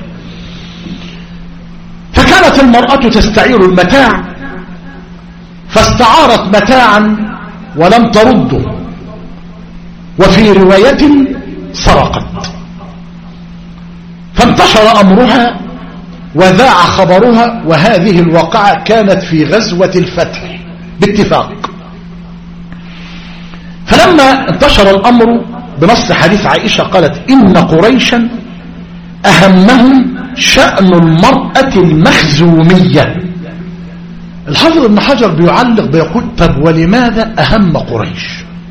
فكانت المرأة تستعير المتاع، فاستعارت متاعا ولم ترده، وفي رواية سرقت. فانتشر أمرها وذاع خبرها، وهذه الواقعة كانت في غزوة الفتح باتفاق. فلما انتشر الأمر بنص حديث عائشة قالت إن قريشا أهمهم شأن المرأة المخزومية. الحافظ ابن حجر بيعلق بيقول طب ولماذا أهم قريش؟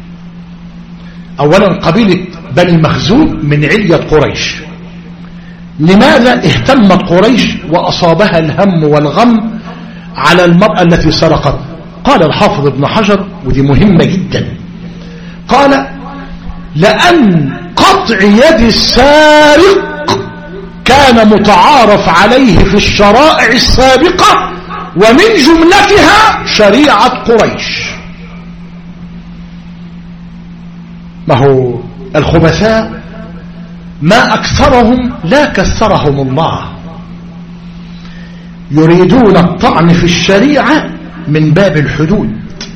أولا قبيلة بني مخزوم من علية قريش، لماذا اهتمت قريش وأصابها الهم والغم على المرأة التي سرقت؟ قال الحافظ ابن حجر ودي مهمة جدا، قال لأن قطع يد السارق كان متعارف عليه في الشرائع السابقة ومن جملتها شريعة قريش. ما هو الخبثاء ما أكثرهم لا كثرهم الله، يريدون الطعن في الشريعة من باب الحدود،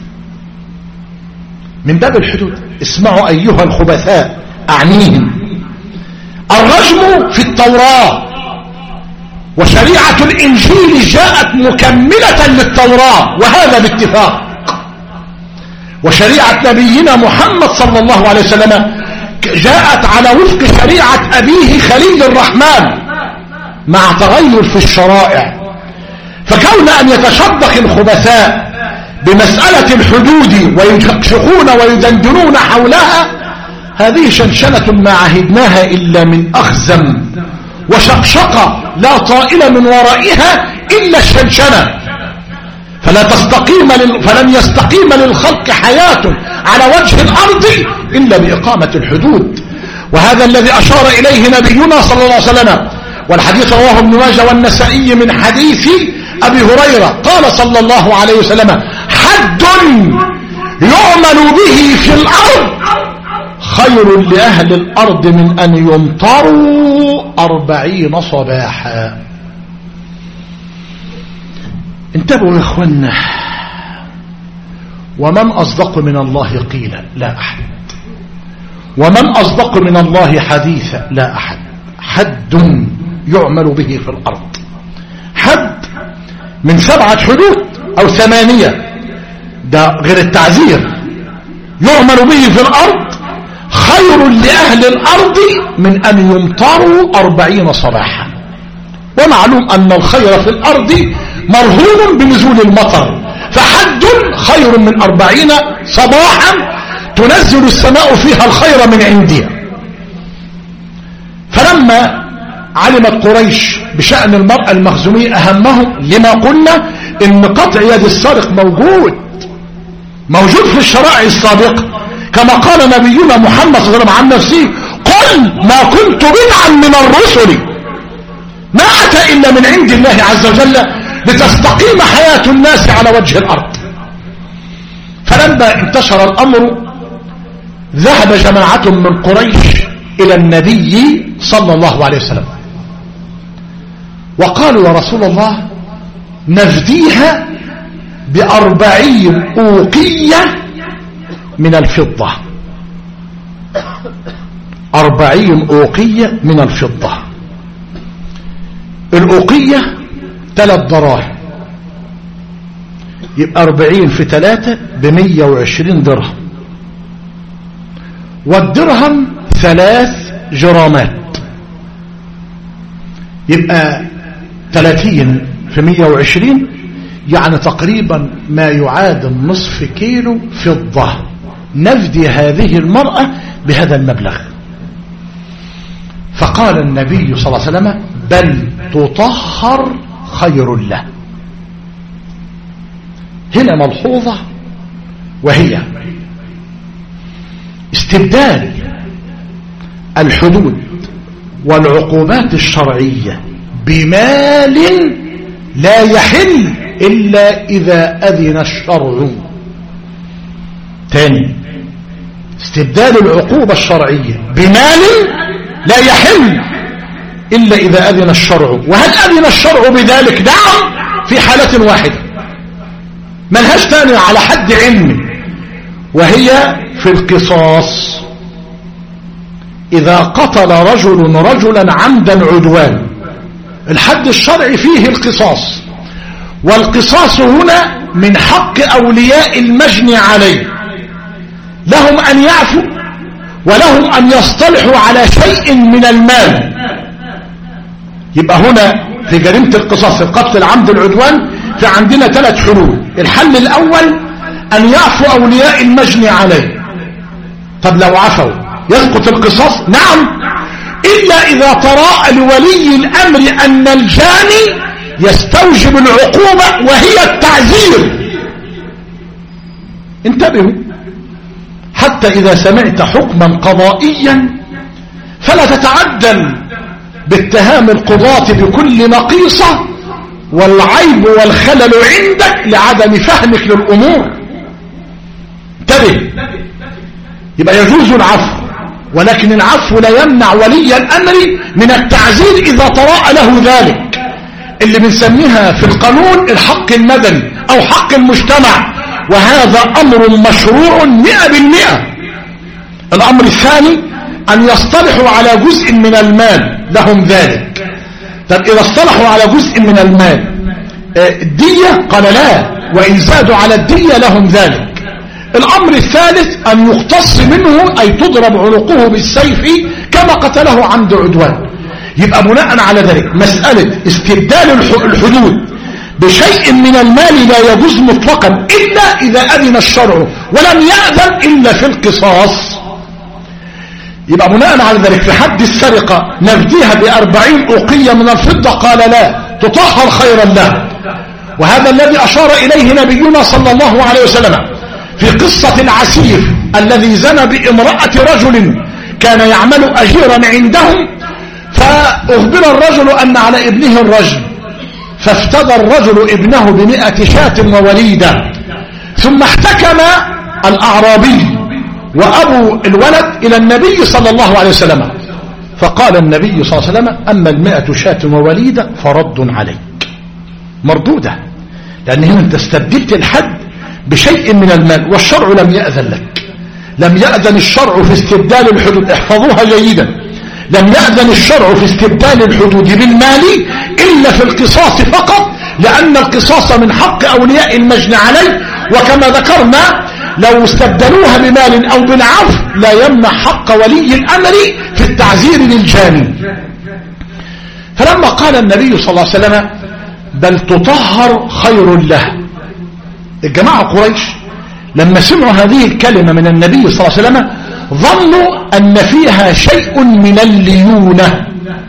من باب الحدود. اسمعوا أيها الخبثاء أعنيهم، الرجم في التوراة وشريعة الإنجيل جاءت مكملة للتوراة وهذا باتفاق، وشريعة نبينا محمد صلى الله عليه وسلم جاءت على وفق شريعة أبيه خليل الرحمن مع تغير في الشرائع. فكون أن يتشبك الخبثاء بمسألة الحدود ويشقشقون ويدندنون حولها، هذه شنشنة ما عهدناها إلا من أخزم وشقشقة لا طائل من ورائها إلا الشنشنة، فلن يستقيم للخلق حياة على وجه الأرض إلا بإقامة الحدود. وهذا الذي أشار إليه نبينا صلى الله عليه وسلم، والحديث رواه ابن ماجه والنسائي من حديث أبي هريرة قال صلى الله عليه وسلم حد يعمل به في الأرض خير لأهل الأرض من أن يمطروا 40 صباحا. انتبهوا يا اخوانا، ومن أصدق من الله قيلا؟ لا أحد. ومن أصدق من الله حديثا؟ لا أحد. حد يعمل به في الأرض، حد من 7 حدود أو 8، ده غير التعزير، يعمل به في الأرض خير لأهل الأرض من أن يمطروا 40 صباحا. ومعلوم أن الخير في الأرض مرهون بنزول المطر، فحد خير من 40 صباحا تنزل السماء فيها الخير من عندها. فلما علمت قريش بشأن المرأة المخزومية أهمهم، لما قلنا إن قطع يد السارق موجود في الشرائع السابقة، كما قال نبينا محمد صلى الله عليه وسلم عن نفسه قل ما كنت بدعا من الرسل ما أتى إلا من عند الله عز وجل لتستقيم حياة الناس على وجه الأرض. فلما انتشر الأمر ذهب جماعة من قريش إلى النبي صلى الله عليه وسلم وقالوا يا رسول الله نفديها ب40 أوقية من الفضة، 40 أوقية من الفضة. الأوقية 3 دراهم، يبقى 40 في 3 ب120 درهم، والدرهم 3 جرامات، يبقى 30 في 120 يعني تقريبا ما يعادل نصف كيلو فضة. نفدي هذه المرأة بهذا المبلغ. فقال النبي صلى الله عليه وسلم بل تطهر خير له. هنا ملحوظة، وهي استبدال الحدود والعقوبات الشرعية بمال لا يحل إلا إذا أذن الشرع. تاني، استبدال العقوبة الشرعية بمال لا يحل إلا إذا أذن الشرع. وهل أذن الشرع بذلك؟ نعم، في حالة واحدة ملهاش تاني على حد علمي، وهي في القصاص. إذا قتل رجل رجلا عمدا عدوان، الحد الشرعي فيه القصاص، والقصاص هنا من حق أولياء المجني عليه، لهم أن يعفوا ولهم أن يصطلحوا على شيء من المال. يبقى هنا في جريمة القصاص القتل العمد العدوان في عندنا 3 حلول. الحل الأول أن يعفو أولياء المجني عليه. طب لو عفوا يسقط القصاص؟ نعم، إلا إذا تراءى لولي الأمر أن الجاني يستوجب العقوبة وهي التعزير. انتبهوا، حتى إذا سمعت حكما قضائيا فلا تتعجل باتهام القضاة بكل نقيصة والعيب والخلل عندك لعدم فهمك للأمور. انتبه، يبقى يجوز العفو، ولكن العفو لا يمنع ولي الأمر من التعزير إذا تراءى له ذلك، اللي بنسميها في القانون الحق المدني أو حق المجتمع، وهذا أمر مشروع 100%. الأمر الثاني أن يصطلحوا على جزء من المال، لهم ذلك. طب إذا اصطلحوا على جزء من المال الدية؟ قال لا، وإن زادوا على الدية لهم ذلك. الأمر الثالث أن يقتص منه، أي تضرب عنقه بالسيف كما قتله عمد عدوان. يبقى بناء على ذلك مسألة استبدال الحدود بشيء من المال لا يجوز مطلقا إلا إذا أذن الشرع، ولم يأذن إلا في القصاص. يبقى بناء على ذلك في حد السرقة نفديها ب40 أوقية من الفضة؟ قال لا، تطهر خيرا له. وهذا الذي أشار إليه نبينا صلى الله عليه وسلم في قصة العسير الذي زنى بامرأة رجل كان يعمل أجيرا عندهم، فأخبر الرجل أن على ابنه الرجل، فافتدى الرجل ابنه ب100 شاة ووليدة. ثم احتكم الأعرابي وأبو الولد إلى النبي صلى الله عليه وسلم، فقال النبي صلى الله عليه وسلم: أما 100 شاة ووليدة فرد عليك، مردودة، لأن هنا أنت استبدلت الحد بشيء من المال والشرع لم يأذن لك. لم يأذن الشرع في استبدال الحدود، احفظوها جيدا، لم يأذن الشرع في استبدال الحدود بالمال إلا في القصاص فقط، لأن القصاص من حق أولياء المجني عليه، وكما ذكرنا لو استبدلوها بمال أو بالعفو لا يمنع حق ولي الأمر في التعزير للجاني. فلما قال النبي صلى الله عليه وسلم: بل تطهر خير له، الجماعة قريش لما سمعوا هذه الكلمة من النبي صلى الله عليه وسلم ظنوا أن فيها شيء من الليونة،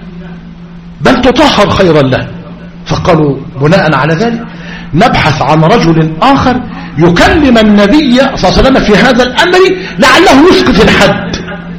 بل تطهر خيرا له. فقالوا بناء على ذلك نبحث عن رجل آخر يكلم النبي صلى الله عليه وسلم في هذا الأمر لعله يسقط الحد.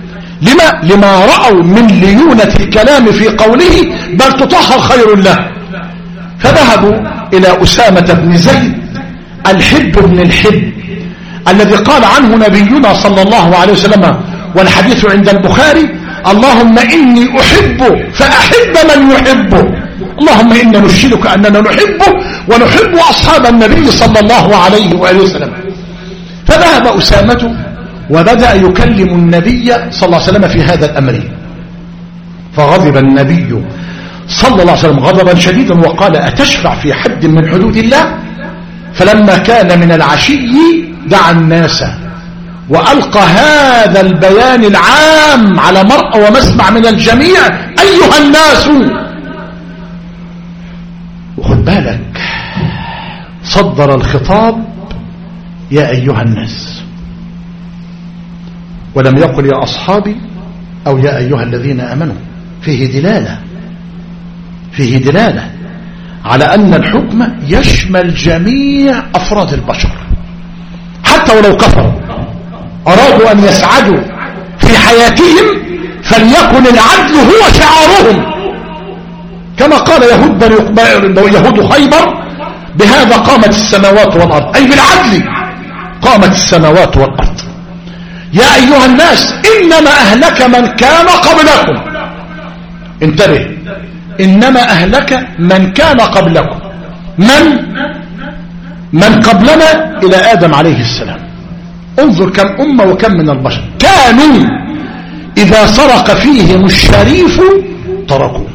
لما رأوا من ليونة الكلام في قوله بل تطهر خير له. فذهبوا إلى أسامة بن زيد الحب بن الحب الذي قال عنه نبينا صلى الله عليه وسلم، والحديث عند البخاري: اللهم إني أحب فأحب من يحبه، اللهم إنا نشهدك أننا نحبه ونحب أصحاب النبي صلى الله عليه وآله وسلم. فذهب أسامة وبدأ يكلم النبي صلى الله عليه وسلم في هذا الأمر، فغضب النبي صلى الله عليه وسلم غضبا شديدا وقال: أتشفع في حد من حدود الله؟ فلما كان من العشي دعا الناس وألقى هذا البيان العام على مرء ومسمع من الجميع: أيها الناس. وخد بالك، صدر الخطاب يا أيها الناس، ولم يقل يا أصحابي أو يا أيها الذين آمنوا. فيه دلالة على أن الحكم يشمل جميع أفراد البشر، حتى ولو كفروا أرادوا أن يسعدوا في حياتهم فليكن العدل هو شعارهم، كما قال يهود خيبر: بهذا قامت السماوات والأرض، أي بالعدل قامت السماوات والأرض. يا أيها الناس إنما أهلك من كان قبلكم، انتبه، إنما أهلك من كان قبلكم. من قبلنا إلى آدم عليه السلام. انظر كم أمة وكم من البشر كانوا إذا سرق فيهم الشريف تركوه.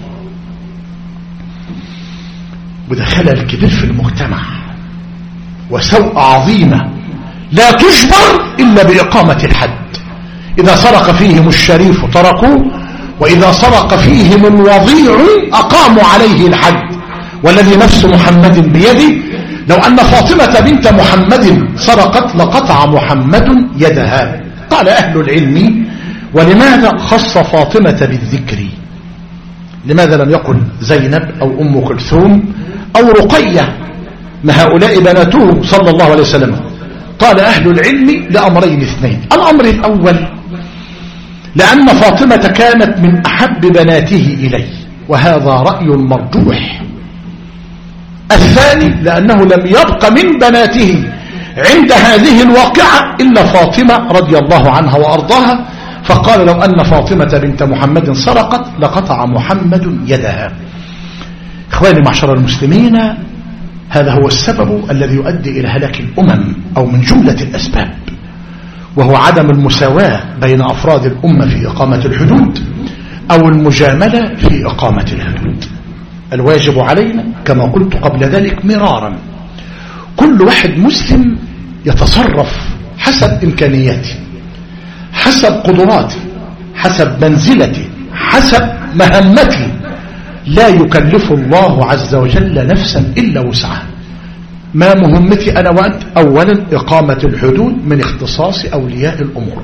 وده خلل كبير في المجتمع وسوء عظيمة لا تجبر إلا بإقامة الحد. إذا سرق فيهم الشريف تركوه، وإذا سرق فيهم الوضيع أقاموا عليه الحد. والذي نفس محمد بيده لو أن فاطمة بنت محمد سرقت لقطع محمد يدها. قال أهل العلم: ولماذا خص فاطمة بالذكر؟ لماذا لم يقل زينب أو أم كلثوم أو رقية؟ ما هؤلاء بناته صلى الله عليه وسلم. قال أهل العلم لأمرين اثنين. الأمر الأول: لأن فاطمة كانت من أحب بناته إليه، وهذا رأي مرجوح. الثاني: لأنه لم يبق من بناته عند هذه الواقعة إلا فاطمة رضي الله عنها وأرضاها، فقال: لو أن فاطمة بنت محمد سرقت لقطع محمد يدها. إخواني معشر المسلمين، هذا هو السبب الذي يؤدي إلى هلاك الأمم، أو من جملة الأسباب، وهو عدم المساواة بين أفراد الأمة في إقامة الحدود، أو المجاملة في إقامة الحدود. الواجب علينا كما قلت قبل ذلك مرارا، كل واحد مسلم يتصرف حسب إمكانياته، حسب قدراته، حسب منزلته، حسب مهمته. لا يكلف الله عز وجل نفسا إلا وسعها. ما مهمتي أنا وأنت؟ أولا إقامة الحدود من اختصاص أولياء الأمور،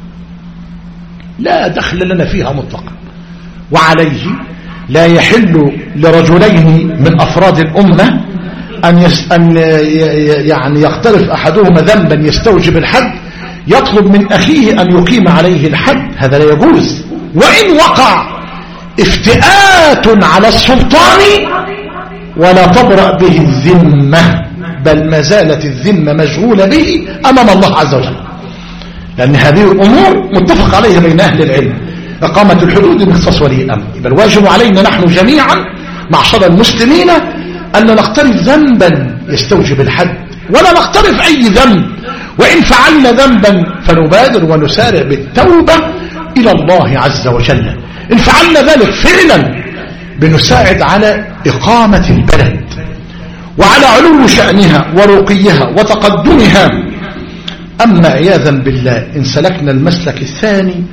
لا دخل لنا فيها مطلقا. وعليه لا يحل لرجلين من أفراد الأمة أن يعني يقترف أحدهما ذنبا يستوجب الحد يطلب من أخيه أن يقيم عليه الحد، هذا لا يجوز. وإن وقع افتئات على السلطان ولا تبرأ به الذمة، بل ما زالت الذمة مشغولة به أمام الله عز وجل، لأن هذه الأمور متفق عليها بين أهل العلم. إقامة الحدود من اختصاص ولي الأمر. بل واجب علينا نحن جميعا معشر المسلمين أن لا نقترف ذنبا يستوجب الحد، ولا نقترف أي ذنب. وإن فعلنا ذنبا فنبادر ونسارع بالتوبة إلى الله عز وجل. إن فعلنا ذلك فعلا بنساعد على إقامة البلد وعلى علو شأنها ورقيها وتقدمها. أما عياذا بالله إن سلكنا المسلك الثاني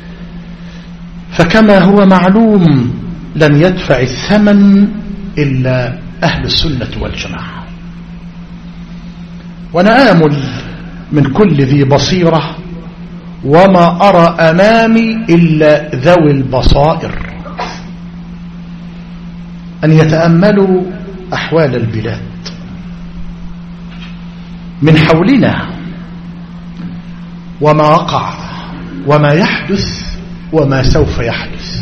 فكما هو معلوم لن يدفع الثمن إلا أهل السنة والجماعة. وأنا آمل من كل ذي بصيرة وما أرى أمامي إلا ذوي البصائر أن يتأملوا أحوال البلاد من حولنا، وما وقع وما يحدث وما سوف يحدث.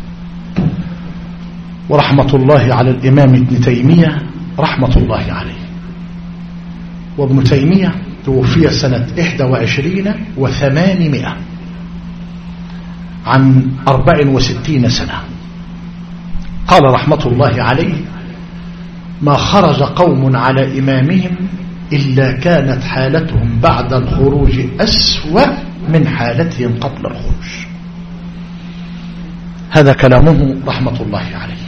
ورحمة الله على الإمام ابن تيمية رحمة الله عليه. وابن تيمية توفي سنة 21 و800 عن 64 سنة. قال رحمة الله عليه: ما خرج قوم على إمامهم إلا كانت حالتهم بعد الخروج أسوأ من حالتهم قبل الخروج. هذا كلامه رحمة الله عليه.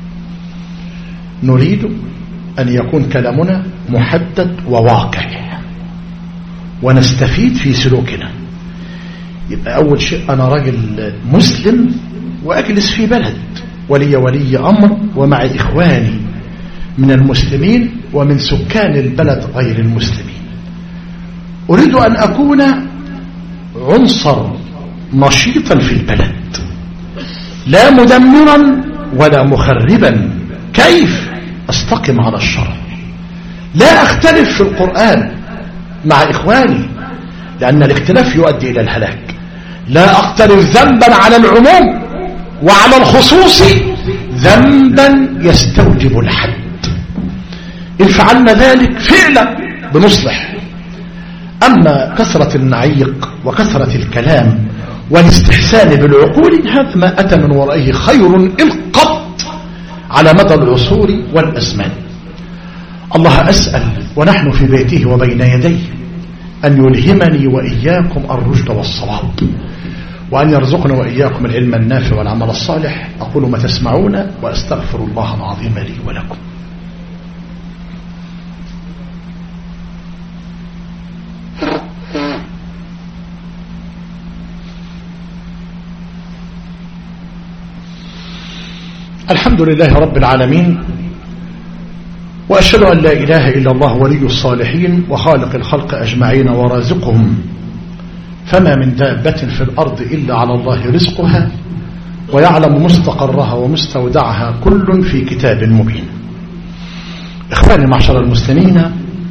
نريد أن يكون كلامنا محدد وواقعي ونستفيد في سلوكنا. يبقى أول شيء أنا راجل مسلم وأجلس في بلد ولي أمر ومع إخواني من المسلمين ومن سكان البلد غير المسلمين. أريد أن أكون عنصر نشيطا في البلد، لا مدمرا ولا مخربا. كيف أستقم على الشرع؟ لا أختلف في القرآن مع إخواني، لأن الاختلاف يؤدي إلى الهلاك. لا أقترف ذنبا على العموم وعلى الخصوص ذنبا يستوجب الحد. إن فعلنا ذلك فعلا بنصلح. أما كثرة النعيق وكثرة الكلام والاستحسان بالعقول هذا ما أتى من ورائه خير القط على مدى العصور والأزمان. الله أسأل ونحن في بيته وبين يديه أن يلهمني وإياكم الرشد والصواب، وأن يرزقنا وإياكم العلم النافع والعمل الصالح. أقول ما تسمعون وأستغفر الله العظيم لي ولكم. الحمد لله رب العالمين، وأشهد أن لا إله إلا الله ولي الصالحين وخالق الخلق أجمعين ورازقهم، فما من دابة في الأرض إلا على الله رزقها ويعلم مستقرها ومستودعها كل في كتاب مبين. إخواني معشر المسلمين،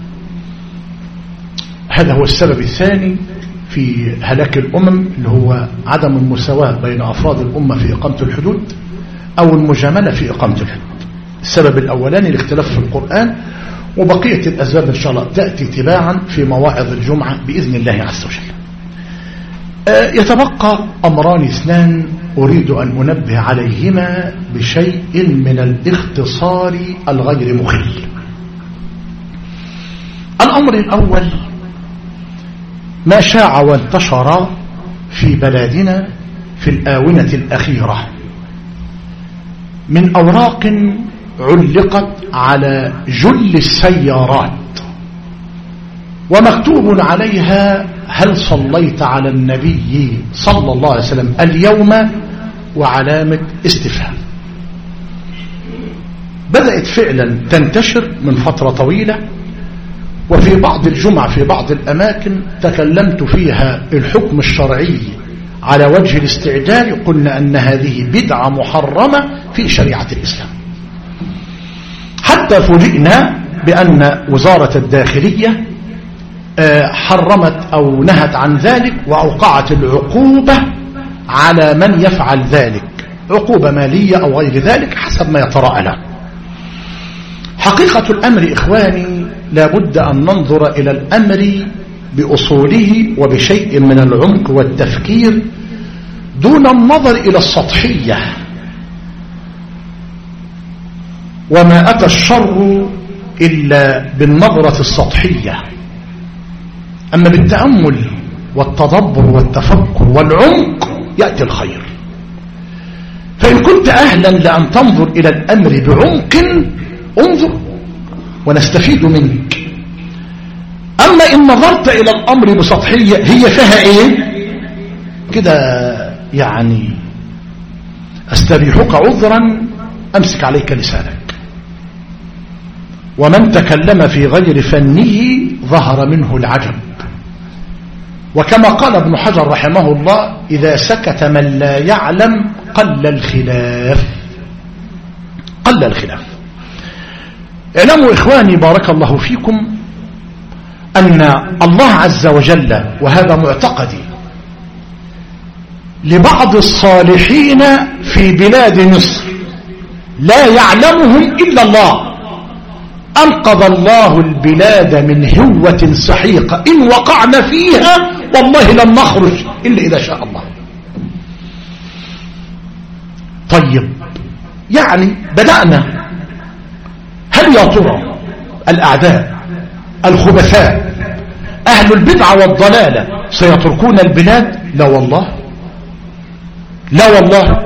هذا هو السبب الثاني في هلاك الأمم، اللي هو عدم المساواة بين أفراد الأمة في إقامة الحدود أو المجاملة في إقامة الحدود. السبب الأولاني الاختلاف في القرآن، وبقية الأسباب إن شاء الله تأتي تباعا في مواعظ الجمعة بإذن الله عز وجل. يتبقى أمران اثنان أريد أن أنبه عليهما بشيء من الاختصار الغير مخل. الأمر الأول ما شاع وانتشر في بلادنا في الآونة الأخيرة من أوراق علقت على جل السيارات ومكتوب عليها: هل صليت على النبي صلى الله عليه وسلم اليوم؟ وعلامة استفهام. بدأت فعلا تنتشر من فترة طويلة، وفي بعض الجمع في بعض الأماكن تكلمت فيها الحكم الشرعي على وجه الاستعجال، قلنا أن هذه بدعة محرمة في شريعة الإسلام، حتى فوجئنا بأن وزارة الداخلية حرمت أو نهت عن ذلك وأوقعت العقوبة على من يفعل ذلك، عقوبة مالية أو غير ذلك حسب ما يتراءى له. حقيقة الأمر إخواني لابد أن ننظر إلى الأمر بأصوله وبشيء من العمق والتفكير دون النظر إلى السطحية. وما أتى الشر إلا بالنظرة السطحية، أما بالتأمل والتدبر والتفكر والعمق يأتي الخير. فإن كنت أهلا لأن تنظر إلى الأمر بعمق انظر ونستفيد منك. أما إن نظرت إلى الأمر بسطحية هي فيها إيه كده، يعني أستبيحك عذرا أمسك عليك لسانك. ومن تكلم في غير فنه ظهر منه العجب، وكما قال ابن حجر رحمه الله: إذا سكت من لا يعلم قل الخلاف. قل الخلاف. اعلموا إخواني بارك الله فيكم أن الله عز وجل، وهذا معتقدي، لبعض الصالحين في بلاد مصر لا يعلمهم إلا الله أنقذ الله البلاد من هوة سحيقة إن وقعنا فيها والله لن نخرج إلا إذا شاء الله. طيب، يعني بدأنا. هل يا ترى الأعداء الخبثاء أهل البدعة والضلالة سيتركون البلاد؟ لا والله، لا والله،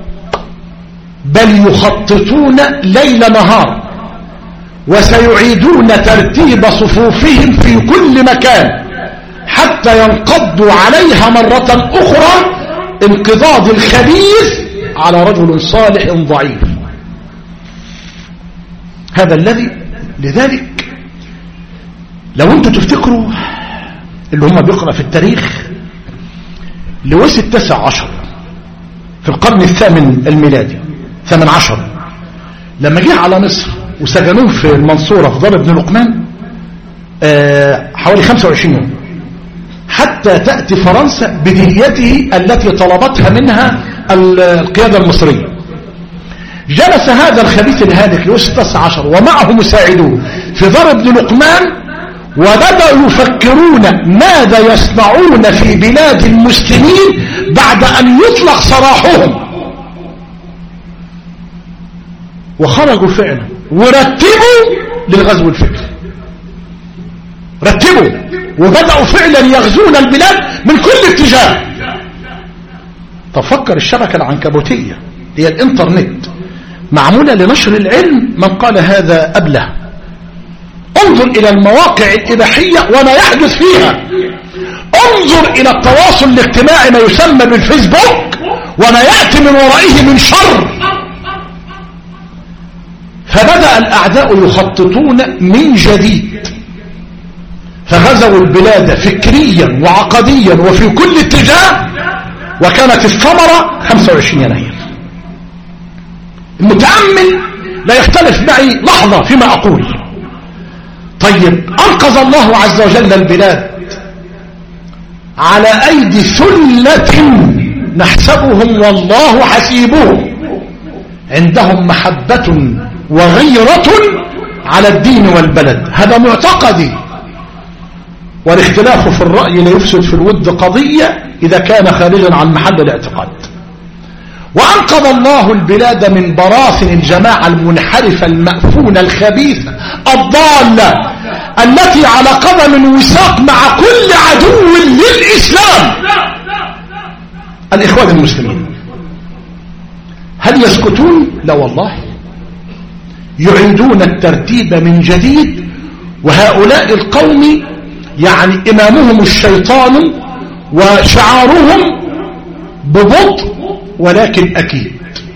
بل يخططون ليل نهار، وسيعيدون ترتيب صفوفهم في كل مكان حتى ينقضوا عليها مرة أخرى انقضاض الخبيث على رجل صالح ضعيف. هذا الذي لذلك لو انتم تفتكروا اللي هم بيقرأ في التاريخ، لويس التاسع عشر في القرن الثامن الميلادي 18 لما جه على مصر وسجنوه في المنصورة في دار ابن لقمان حوالي 25 يوم حتى تأتي فرنسا بديته التي طلبتها منها القيادة المصرية. جلس هذا الخبيث الهالك لويس التاسع عشر ومعه مساعدوه في دار ابن لقمان، وبدأوا يفكرون ماذا يصنعون في بلاد المسلمين بعد أن يطلق سراحهم. وخرجوا فعلا ورتبوا للغزو الفكري، رتبوا وبدأوا فعلا يغزون البلاد من كل اتجاه. تفكر الشبكة العنكبوتية هي الانترنت معمولة لنشر العلم، من قال هذا أبله. انظر إلى المواقع الإباحية وما يحدث فيها، انظر إلى التواصل الاجتماعي ما يسمى بالفيسبوك وما يأتي من ورائه من شر. فبدأ الأعداء يخططون من جديد، فغزوا البلاد فكريا وعقديا وفي كل اتجاه، وكانت الثمرة 25 يناير. المتأمل لا يختلف معي لحظة فيما أقول. طيب، أنقذ الله عز وجل البلاد على أيدي ثلة نحسبهم والله حسيبهم، عندهم محبة وغيرة على الدين والبلد، هذا معتقدي. والاختلاف في الرأي لا يفسد في الود قضية إذا كان خارجا عن محل الاعتقاد. وأنقذ الله البلاد من براثن الجماعة المنحرفة المأفونة الخبيثة الضالة التي على قدم وساق مع كل عدو للإسلام. الإخوان المسلمين هل يسكتون؟ لا والله، يعيدون الترتيب من جديد. وهؤلاء القوم يعني إمامهم الشيطان، وشعارهم ببطء ولكن أكيد.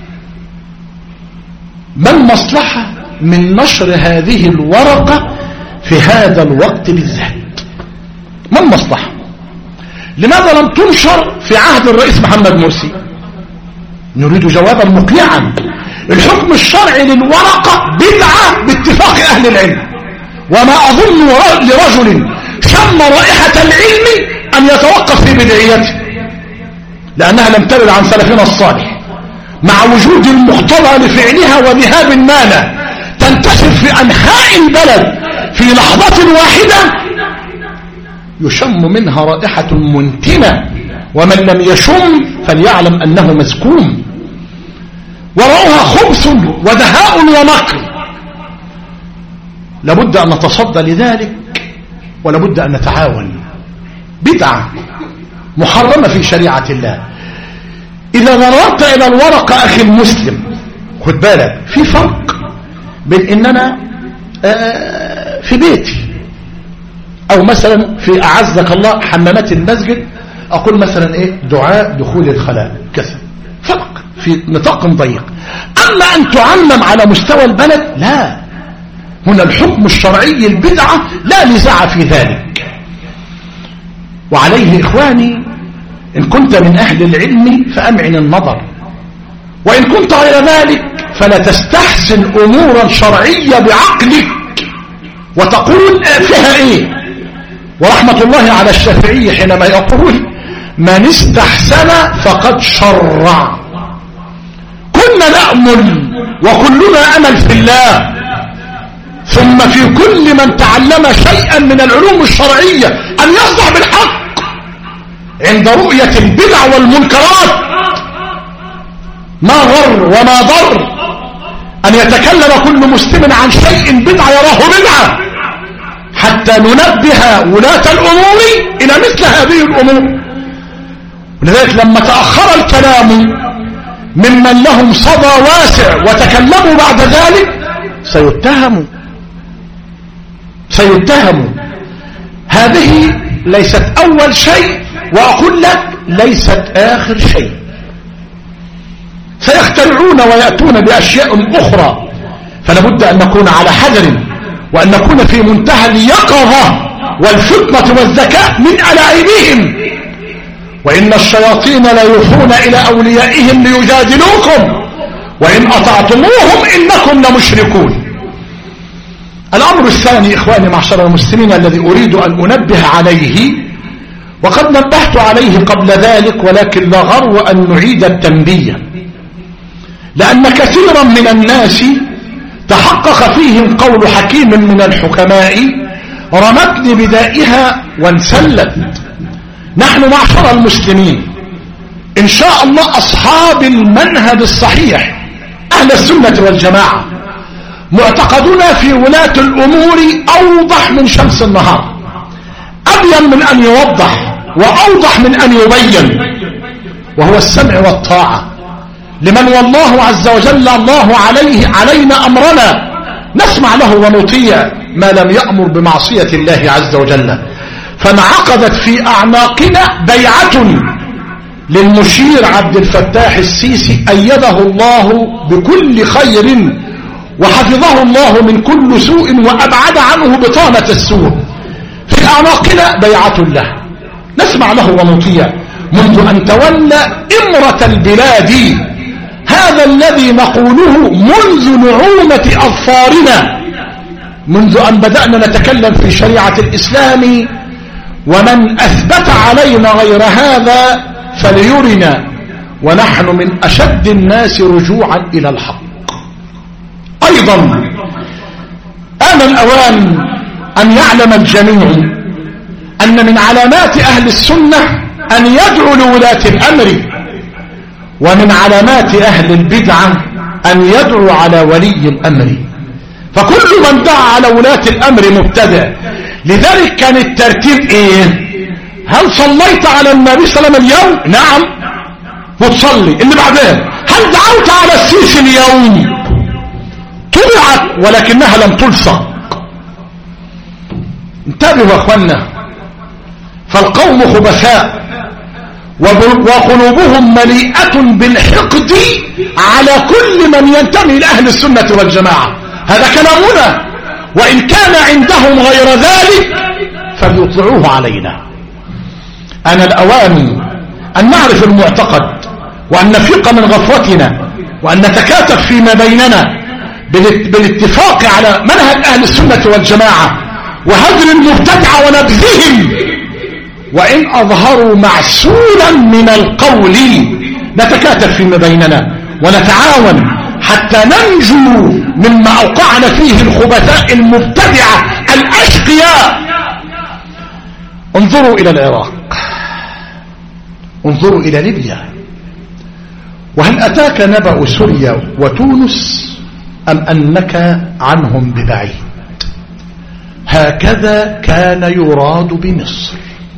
ما المصلحة من نشر هذه الورقة في هذا الوقت بالذات؟ ما المصلحة؟ لماذا لم تنشر في عهد الرئيس محمد مرسي؟ نريد جوابا مقنعا. الحكم الشرعي للورقة بدعة باتفاق أهل العلم، وما أظن لرجل شم رائحة العلم أن يتوقف في بدعيته، لأنها لم ترد عن سلفنا الصالح، مع وجود المقتضى لفعلها وذهاب المانع تنتشر في أنحاء البلد في لحظة واحدة يشم منها رائحة منتنة، ومن لم يشم فليعلم أنه مسكوم، وراءها خبث ودهاء ومكر. لابد أن نتصدى لذلك، ولابد أن نتعاون. بدعة محرمة في شريعة الله. إذا نظرت إلى الورقة أخي المسلم، خد بالك في فرق بين إننا في بيتي أو مثلا في أعزك الله حمامات المسجد أقول مثلا إيه دعاء دخول الخلاء كذا، فرق في نطاق ضيق. أما أن تعمم على مستوى البلد لا، هنا الحكم الشرعي البدعة لا نزاع في ذلك. وعليه إخواني إن كنت من أهل العلم فأمعن النظر، وإن كنت غير ذلك فلا تستحسن أمورا شرعية بعقلك وتقول فيها إيه. ورحمة الله على الشافعي حينما يقول من استحسن فقد شرع. كنا نأمل وكلنا أمل في الله، ثم في كل من تعلم شيئا من العلوم الشرعية أن يصدع بالحق عند رؤية البدع والمنكرات. ما غر وما ضر أن يتكلم كل مسلم عن شيء بدعة يراه بدعة، حتى ننبه ولاة الأمور إلى مثل هذه الأمور. ولذلك لما تأخر الكلام ممن لهم صدى واسع وتكلموا بعد ذلك سيتهموا. هذه ليست أول شيء، وأقول لك ليست آخر شيء. سيخترعون ويأتون بأشياء أخرى، فلابد أن نكون على حذر، وأن نكون في منتهى اليقظة والفطنة والذكاء من ألاعبهم. وإن الشياطين لا يوحون إلى أوليائهم ليجادلوكم وإن أطعتموهم إنكم لمشركون. الأمر الثاني إخواني معشر المسلمين الذي أريد أن أنبه عليه، وقد نبهت عليه قبل ذلك ولكن لا غرو أن نعيد التنبيه، لأن كثيرا من الناس تحقق فيهم قول حكيم من الحكماء رمتني بدائها وانسلت. نحن معشر المسلمين إن شاء الله أصحاب المنهج الصحيح أهل السنة والجماعة، معتقدنا في ولاة الأمور أوضح من شمس النهار، أبين من أن يوضح وأوضح من أن يبين، وهو السمع والطاعة لمن والله عز وجل الله علينا أمرنا، نسمع له ونطيع ما لم يأمر بمعصية الله عز وجل. فانعقدت في أعناقنا بيعة للمشير عبد الفتاح السيسي أيده الله بكل خير وحفظه الله من كل سوء وأبعد عنه بطانة السوء. في أعناقنا بيعة له، نسمع له ونطيع منذ أن تولى إمرة البلاد. هذا الذي نقوله منذ نعومة أظفارنا، منذ أن بدأنا نتكلم في شريعة الإسلام. ومن أثبت علينا غير هذا فليرنا، ونحن من أشد الناس رجوعا إلى الحق. أيضا آن الأوان أن يعلم الجميع أن من علامات أهل السنة أن يدعو لولاة الأمر، ومن علامات أهل البدعة أن يدعو على ولي الأمر. فكل من دعا على ولاة الأمر مبتدع. لذلك كان الترتيب إيه؟ هل صليت على النبي صلى الله عليه وسلم اليوم؟ نعم، وتصلي. اللي بعدين هل دعوت على السيسي اليوم؟ طلعت ولكنها لم تلصق. انتبهوا يا اخوانا، فالقوم خبثاء وقلوبهم مليئة بالحقد على كل من ينتمي لأهل السنة والجماعة. هذا كلامنا، وإن كان عندهم غير ذلك فليطلعوه علينا. أنا الأوان أن نعرف المعتقد، وأن نفيق من غفوتنا، وأن نتكاتف فيما بيننا بالاتفاق على منهج أهل السنة والجماعة وهجر المبتدعة ونبذهم، وإن أظهروا معسولا من القول نتكاتف فيما بيننا ونتعاون حتى ننجو مما أوقعنا فيه الخبثاء المبتدعة الأشقياء. انظروا إلى العراق، انظروا إلى ليبيا، وهل أتاك نبأ سوريا وتونس أم أنك عنهم ببعيد؟ هكذا كان يراد بمصر،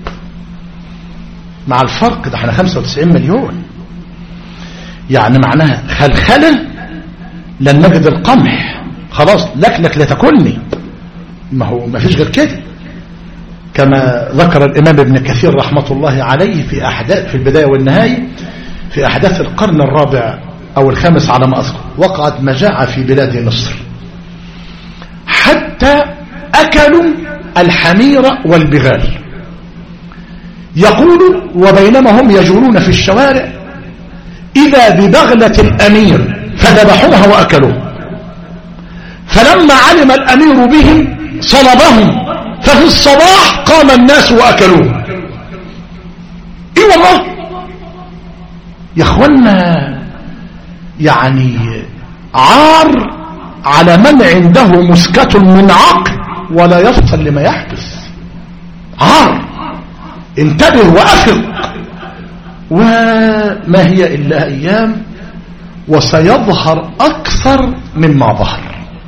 مع الفرق ده احنا 95 مليون، يعني معناها خلخلة لن نجد القمح، خلاص لك لا تاكلني، ما فيش غير كده. كما ذكر الإمام ابن كثير رحمة الله عليه في البداية والنهاية في أحداث القرن الرابع أو الخامس على ما أذكر، وقعت مجاعة في بلاد مصر حتى أكلوا الحمير والبغال. يقول وبينما هم يجولون في الشوارع إذا ببغلة الأمير فذبحوها وأكلوها، فلما علم الأمير بهم صلبهم، ففي الصباح قام الناس وأكلوه. إيه والله يا أخوانا، يعني عار على من عنده مسكة من عقل ولا يفطن لما يحدث. عار، انتبه وأفق. وما هي إلا أيام وسيظهر أكثر مما ظهر.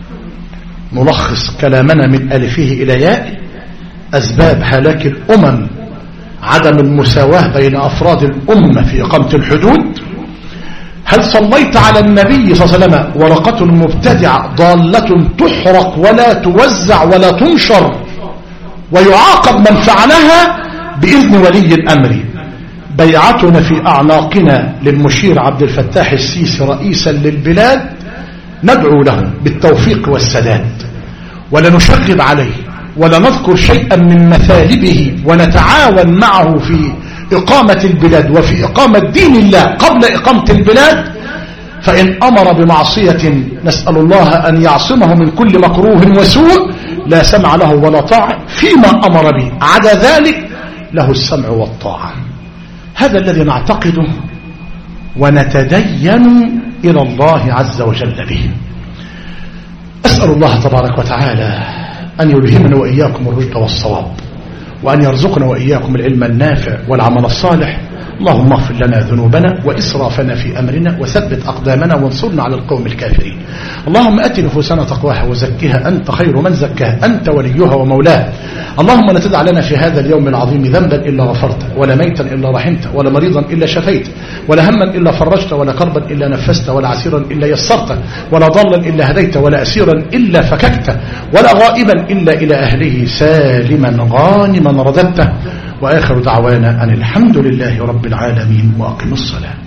نلخص كلامنا من ألفه إلى ياء. أسباب هلاك الأمم عدم المساواة بين أفراد الأمة في إقامة الحدود. هل صليت على النبي صلى الله عليه وسلم؟ ورقة مبتدعة ضالة تحرق ولا توزع ولا تنشر، ويعاقب من فعلها بإذن ولي الأمر. بيعتنا في أعناقنا للمشير عبد الفتاح السيسي رئيسا للبلاد، ندعو له بالتوفيق والسداد، ولا نشغب عليه ولا نذكر شيئا من مثالبه، ونتعاون معه في إقامة البلاد وفي إقامة دين الله قبل إقامة البلاد. فإن أمر بمعصية نسأل الله أن يعصمه من كل مكروه وسوء، لا سمع له ولا طاعة فيما أمر به، عدا ذلك له السمع والطاعة. هذا الذي نعتقده ونتدين إلى الله عز وجل به. أسأل الله تبارك وتعالى أن يلهمنا وإياكم الرشد والصواب، وأن يرزقنا وإياكم العلم النافع والعمل الصالح. اللهم اغفر لنا ذنوبنا وإسرافنا في أمرنا، وثبت أقدامنا وانصرنا على القوم الكافرين. اللهم أت نفوسنا تقواها وزكها، أنت خير من زكاها، أنت وليها ومولاها. اللهم لا تدع لنا في هذا اليوم العظيم ذنبا إلا غفرته، ولا ميتا إلا رحمته، ولا مريضا إلا شفيته، ولا هما إلا فرجته، ولا كربا إلا نفسته، ولا عسيرا إلا يسرته، ولا ضالا إلا هديته، ولا أسيرا إلا فككته، ولا غائبا إلا إلى أهله سالما غانما رددته. وآخر دعوانا أن الحمد لله رب العالمين، وأقم الصلاة.